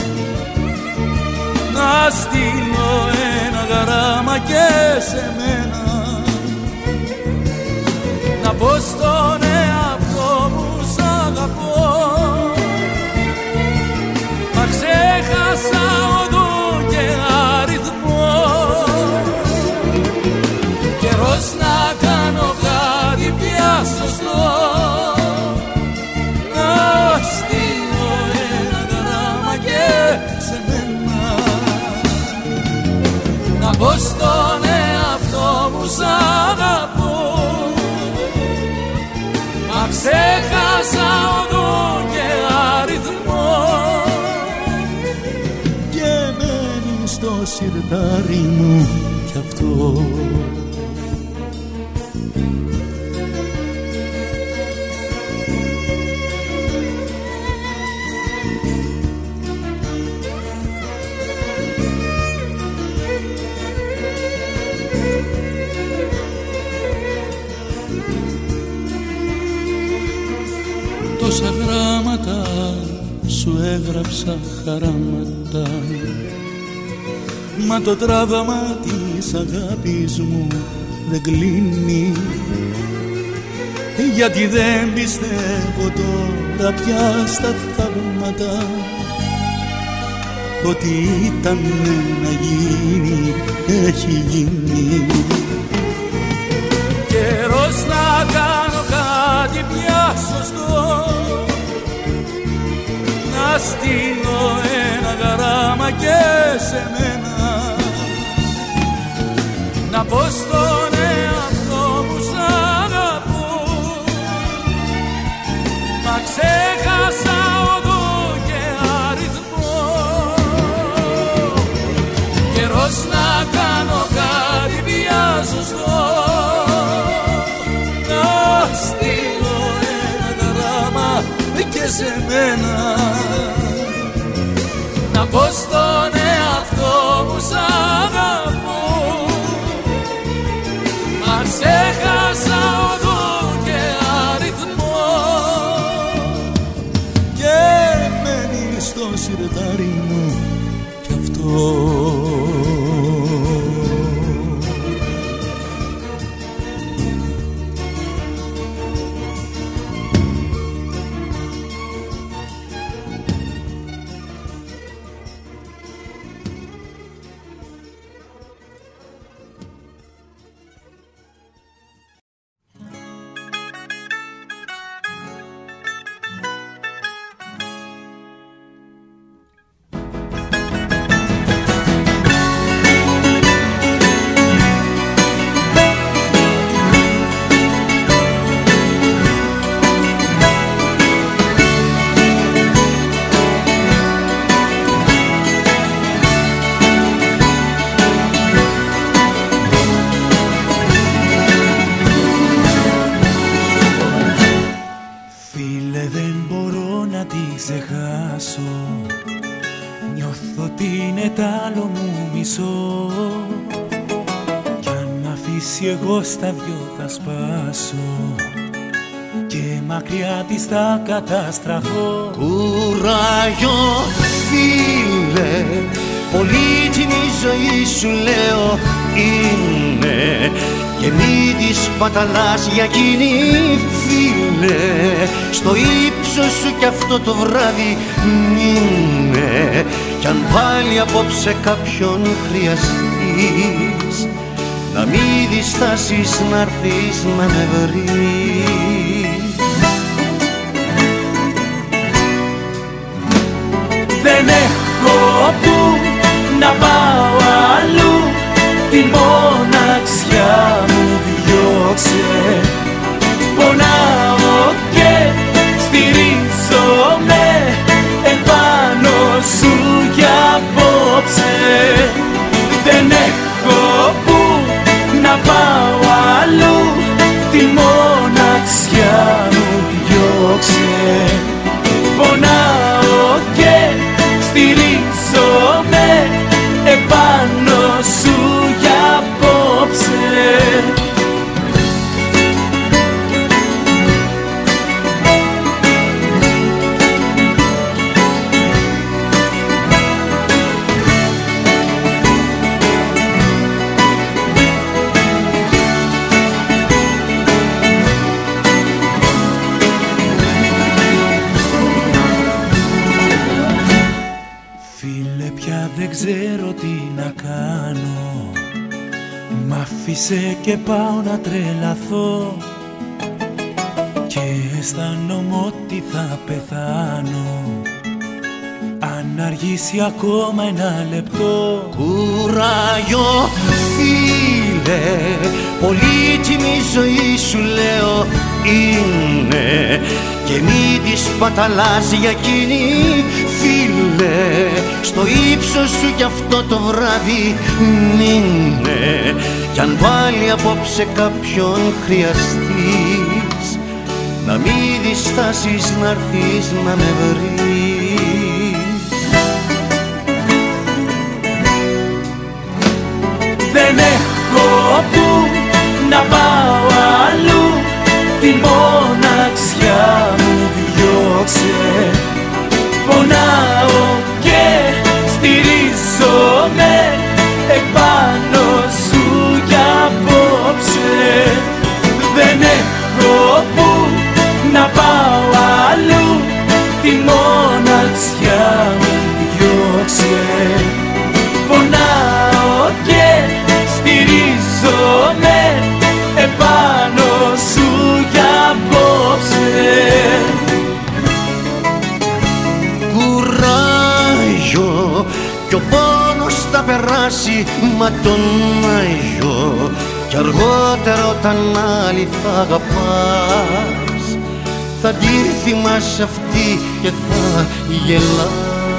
να στείλω ένα γράμμα και σε μένα, να πω στον εαυτό μου σ' αγαπώ. Μα ξέχασα οδό και αριθμό. Καιρός να κάνω κάτι πια σωστό, να στείλω ένα γράμμα και σε μένα, να πω στον εαυτό μου σ' αγαπώ. Μα ξέχασα οδό και αριθμό και μένει στο σιρτάρι μου κι αυτό. Τόσα γράμματα σου έγραψα χαράματα, μα το τράβαμα της αγάπης μου δεν κλείνει. Γιατί δεν πιστεύω τώρα πια στα θαύματα, ότι ήταν να γίνει, έχει γίνει. Καιρός να κάνω κάτι πια σωστό, να στείλω ένα γράμμα και σε μένα, να πω στον εαυτό μου σ' αγαπώ. Μα ξέχασα οδό και αριθμό. Καιρός να κάνω κάτι πια σωστό, να στείλω ένα γράμμα και σε μένα, να πω στον εαυτό μου σ' αγαπώ. Μα ξέχασα οδό και αριθμό και μένει στο σιρτάρι μου κι αυτό. Κι αν μ' αφήσει εγώ στα δυο θα σπάσω και μακριά της θα καταστραφώ. Κουράγιο φίλε, πολύτιμη ζωή σου λέω είναι, και μη τη παταλάς για εκείνη φίλε, στο ύψος σου κι αυτό το βράδυ μείνε, κι αν πάλι απόψε κάποιον χρειαστείς, να μη διστάσεις να'ρθείς να με βρεις. Δεν έχω που να πάω αλλού, τη μοναξιά μου διώξε. Πονάω και στηρίζομαι επάνω σου για απόψε. Δεν έχω που να πάω αλλού, τη μοναξιά μου διώξε. Πονάω και στηρίζομαι επάνω σου για απόψε. Δεν ξέρω τι να κάνω, μ' άφησε και πάω να τρελαθώ, και αισθάνομαι ότι θα πεθάνω αν αργήσει ακόμα ένα λεπτό. Κουράγιο φίλε, πολύτιμη ζωή σου λέω είναι, και μη τη παταλάς για εκείνη φίλε, στο ύψος σου κι αυτό το βράδυ μείνε, κι αν πάλι απόψε κάποιον χρειαστείς, να μη διστάσεις να'ρθείς να με βρεις. Δεν έχω που να πάω αλλού, τη μοναξιά μου διώξε. Πονάω και στηρίζομαι επάνω σου για απόψε. Δεν έχω που να πάω αλλού, τη μοναξιά μου διώξε. Πονάω και στηρίζομαι επάνω σου για απόψε. Κουράγιο, κι ο πόνος θα περάσει μα τον Άγιο, κι αργότερα όταν άλλη θα αγαπάς, θα ντύρθει μας αυτή και θα γελάς.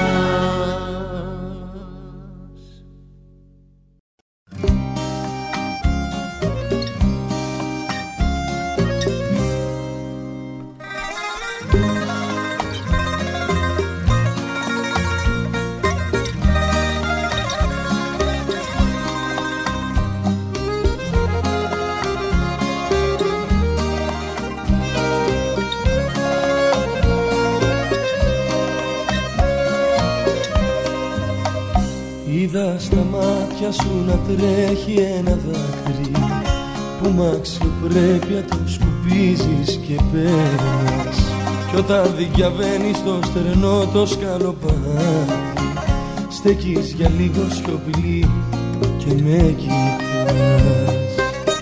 Είδα στα μάτια σου να τρέχει ένα δάκρυ, που μ' αξιοπρέπεια το σκουπίζεις και παίρνεις, κι όταν διαβαίνεις στο στερνό το σκαλοπάτι, στέκεις για λίγο σιωπηλή και με κοιτάς.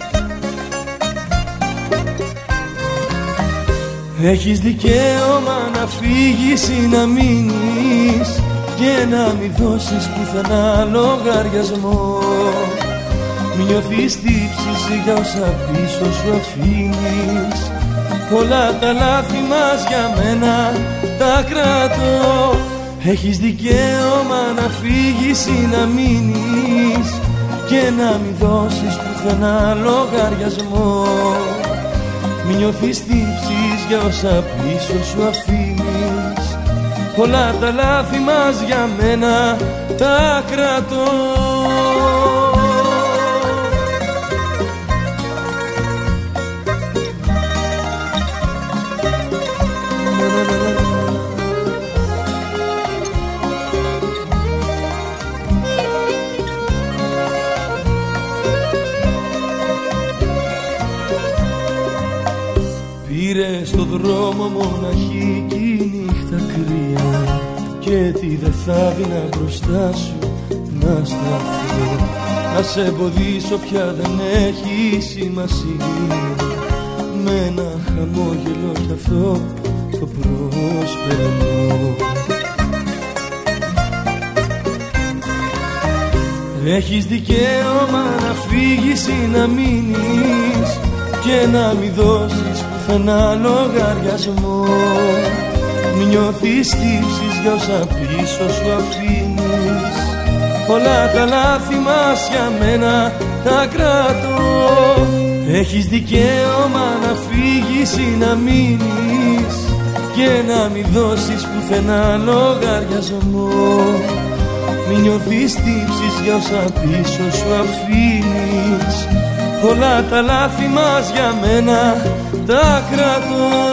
Έχεις δικαίωμα να φύγεις ή να μείνεις, και να μη δώσεις πουθενά λογαριασμό. Μη νιώθεις τύψεις για όσα πίσω σου αφήνεις, όλα τα λάθη μας για μένα τα κρατώ. Έχεις δικαίωμα να φύγεις ή να μείνεις, και να μη δώσεις πουθενά λογαριασμό. Μη νιώθεις τύψεις για όσα πίσω σου αφήνεις, όλα τα λάθη μας για μένα τα κρατώ. Πήρε στο δρόμο μοναχή κι η νύχτα κρύα και τι δε θα δίνα μπροστά σου να σταθώ. Να σε εμποδίσω πια δεν έχει σημασία, με ένα χαμόγελο κι αυτό το προσπερνώ. Έχεις δικαίωμα να φύγεις ή να μείνεις και να μη δώσεις πουθενά λογαριασμό. Μη νιώθεις τύψεις για όσα πίσω σου αφήνεις, όλα τα λάθη μας για μένα τα κρατώ. Έχεις δικαίωμα να φύγεις ή να μείνεις και να μη δώσεις πουθενά λογαριασμό. Μη νιώθεις τύψεις για όσα πίσω σου αφήνεις, όλα τα λάθη μας για μένα τα κρατώ.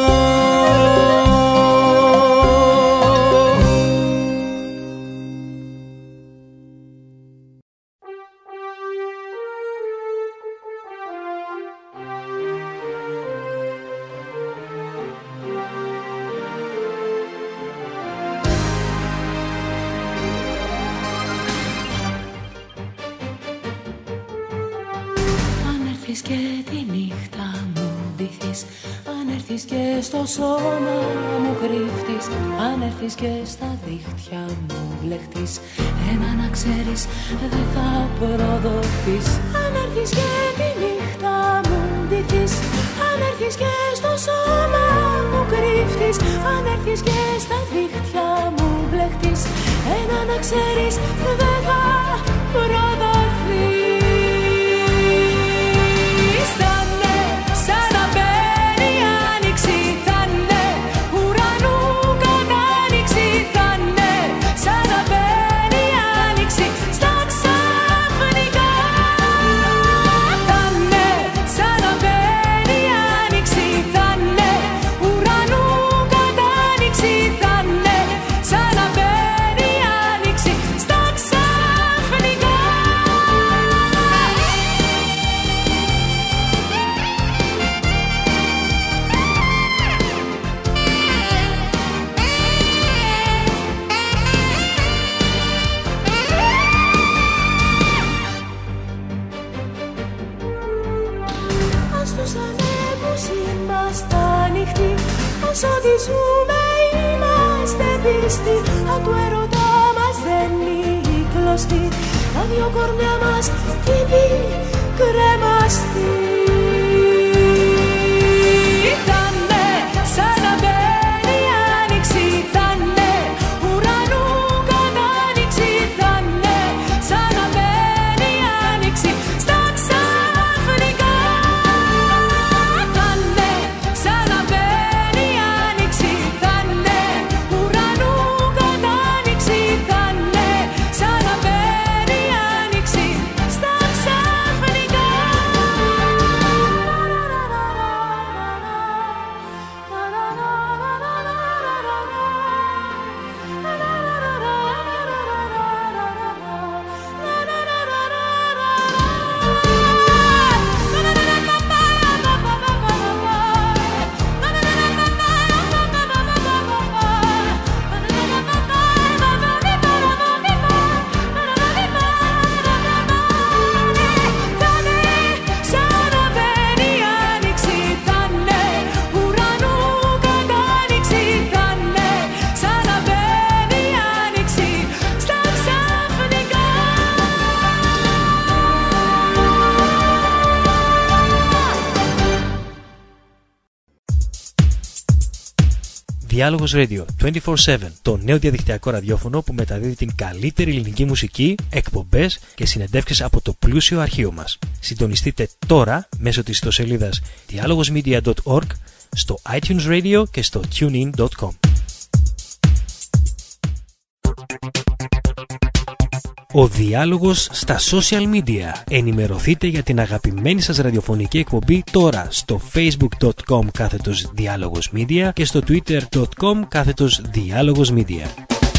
Και τη νύχτα μου ντυθείς, αν έρθεις και στο σώμα μου κρύφτεις, αν έρθεις και στα δίχτυα μου μπλεχτείς, ένα να ξέρεις δεν θα προδοθείς. Αν έρθεις και τη νύχτα μου ντυθείς, αν έρθεις και στο σώμα μου κρύφτεις, αν έρθεις και στα δίχτυα μου μπλεχτείς, ένα να ξέρεις δεν θα προδοθείς. Ό,τι ζούμε είμαστε πίστοι, αν του έρωτα μας δεν είναι κλωστοί, τα δυο κορμιά μας κήποι κρεμαστοί. Θα'ναι σαν να μπαίνει η άνοιξη, θα'ναι ουρανού κατάνοιξη, θα'ναι σαν να μπαίνει η άνοιξη στα ξαφνικά. Θα'ναι σαν να μπαίνει η άνοιξη, θα'ναι ουρανού κατάνοιξη, θα'ναι σαν να μπαίνει η άνοιξη στα ξαφνικά. Διάλογος Radio 24/7, το νέο διαδικτυακό ραδιόφωνο που μεταδίδει την καλύτερη ελληνική μουσική, εκπομπές και συνεντεύξεις από το πλούσιο αρχείο μας. Συντονιστείτε τώρα μέσω της ιστοσελίδας dialogosmedia.org, στο iTunes Radio και στο tunein.com. Ο διάλογος στα social media. Ενημερωθείτε για την αγαπημένη σας ραδιοφωνική εκπομπή τώρα στο facebook.com/διάλογος media και στο twitter.com/διάλογος media.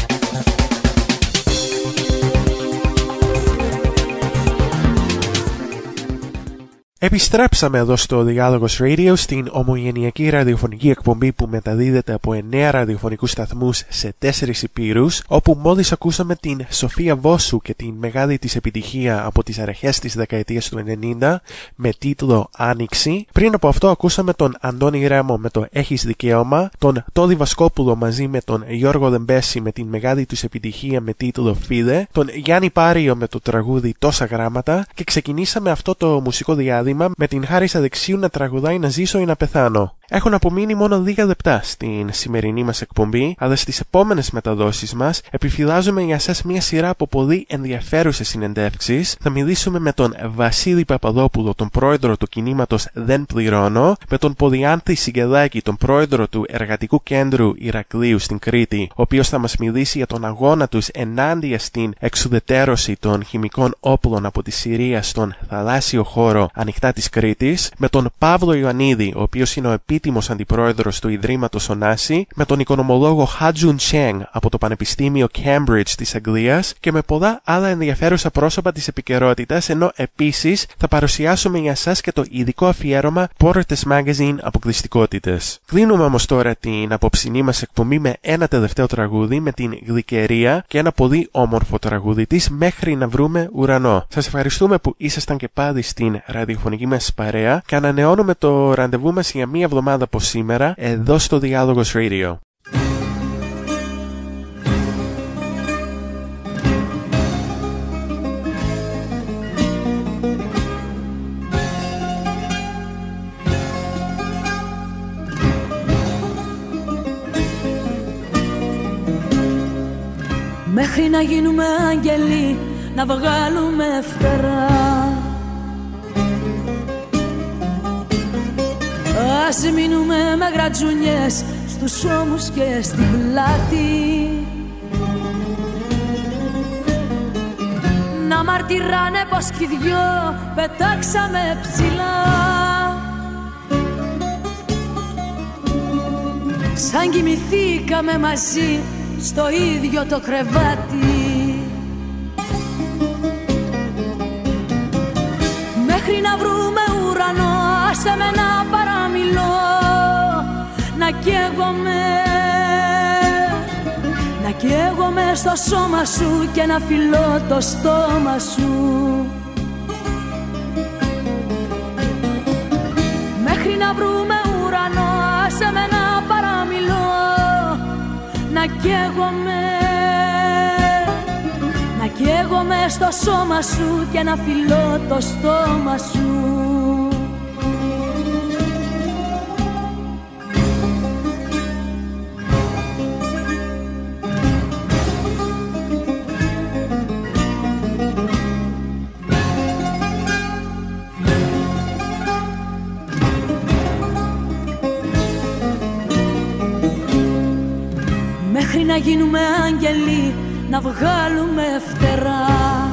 Επιστρέψαμε εδώ στο Διάλογος Radio, στην ομογενειακή ραδιοφωνική εκπομπή που μεταδίδεται από 9 ραδιοφωνικούς σταθμούς σε 4 υπήρους, όπου μόλις ακούσαμε την Σοφία Βόσου και την μεγάλη της επιτυχία από τις αρχές της δεκαετίας του 90 με τίτλο Άνοιξη. Πριν από αυτό ακούσαμε τον Αντώνη Ρέμο με το Έχεις Δικαίωμα, τον Τόδη Βασκόπουλο μαζί με τον Γιώργο Λεμπέση με την μεγάλη τους επιτυχία με τίτλο Φίλε, τον Γιάννη Πάριο με το τραγούδι Τόσα Γράμματα και ξεκινήσαμε αυτό το μουσικό διάλειμμα με την Χάρισα Δεξίου να τραγουδάει Να ζήσω ή να πεθάνω. Έχουν απομείνει μόνο λίγα λεπτά στην σημερινή μας εκπομπή, αλλά στις επόμενες μεταδόσεις μας επιφυλάζουμε για σας μια σειρά από πολύ ενδιαφέρουσες συνεντεύξεις. Θα μιλήσουμε με τον Βασίλη Παπαδόπουλο, τον πρόεδρο του κινήματος Δεν Πληρώνω, με τον Πολυάνθη Σιγκελάκη, τον πρόεδρο του Εργατικού Κέντρου Ηρακλείου στην Κρήτη, ο οποίος θα μας μιλήσει για τον αγώνα τους ενάντια στην εξουδετερώση των χημικών όπλων από τη Συρία στον θαλάσσιο χώρο ανοιχτά της Κρήτης, με τον Παύλο Ιωαννίδη, ο οποίος είναι ο επίτιμος αντιπρόεδρος του Ιδρύματος Ωνάση, με τον οικονομολόγο Χάτζουν Τσένγκ από το Πανεπιστήμιο Cambridge της Αγγλίας και με πολλά άλλα ενδιαφέρουσα πρόσωπα της επικαιρότητας, ενώ επίσης θα παρουσιάσουμε για σας και το ειδικό αφιέρωμα Portraits Magazine αποκλειστικότητες. Κλείνουμε όμως τώρα την απόψινή μας εκπομπή με ένα τελευταίο τραγούδι, με την Γλυκερία και ένα πολύ όμορφο τραγούδι της Μέχρι να βρούμε ουρανό. Σας ευχαριστούμε που ήσασταν και πάλι στην ραδιοφωνική μας παρέα και ανανεώνουμε το ραντεβού μας για μία εβδομάδα από σήμερα εδώ στο Διάλογος Radio. Μέχρι να γίνουμε άγγελοι, να βγάλουμε φτερά, ας μείνουμε με γρατζουνιές στους ώμους και στην πλάτη, να μαρτυράνε πως κι οι δυο πετάξαμε ψηλά, σαν κοιμηθήκαμε μαζί στο ίδιο το κρεβάτι. Μέχρι να βρούμε ουρανό, άσε με να παραμιλώ, να καίγομαι στο σώμα σου και να φιλώ το στόμα σου. Μέχρι να βρούμε ουρανό, άσε με να παραμιλώ, να καίγομαι στο σώμα σου και να φιλώ το στόμα σου. Μέχρι να γίνουμε άγγελοι, να βγάλουμε φτερά,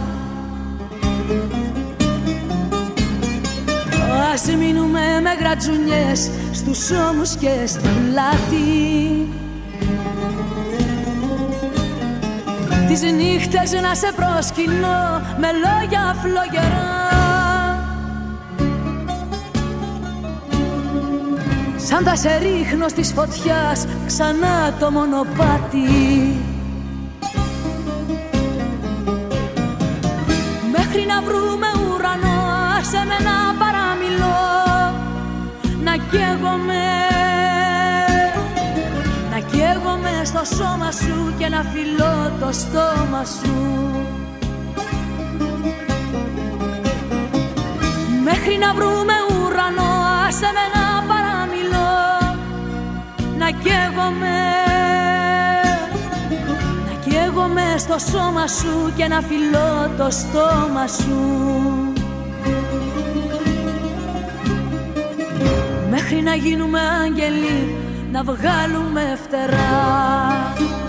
ας μείνουμε με γρατζουνιές στους ώμους και στην πλάτη, τις νύχτες να σε προσκυνώ με λόγια φλογερά, σαν τα σε ρίχνω στις φωτιάς ξανά το μονοπάτι. Μέχρι να βρούμε ουρανό, άσε με να παραμιλώ, να καίγομαι στο σώμα σου και να φιλώ το στόμα σου. Μέχρι να βρούμε ουρανό, άσε με να παραμιλώ, να καίγομαι στο σώμα σου και να φιλώ το στόμα σου. Μέχρι να γίνουμε άγγελοι, να βγάλουμε φτερά.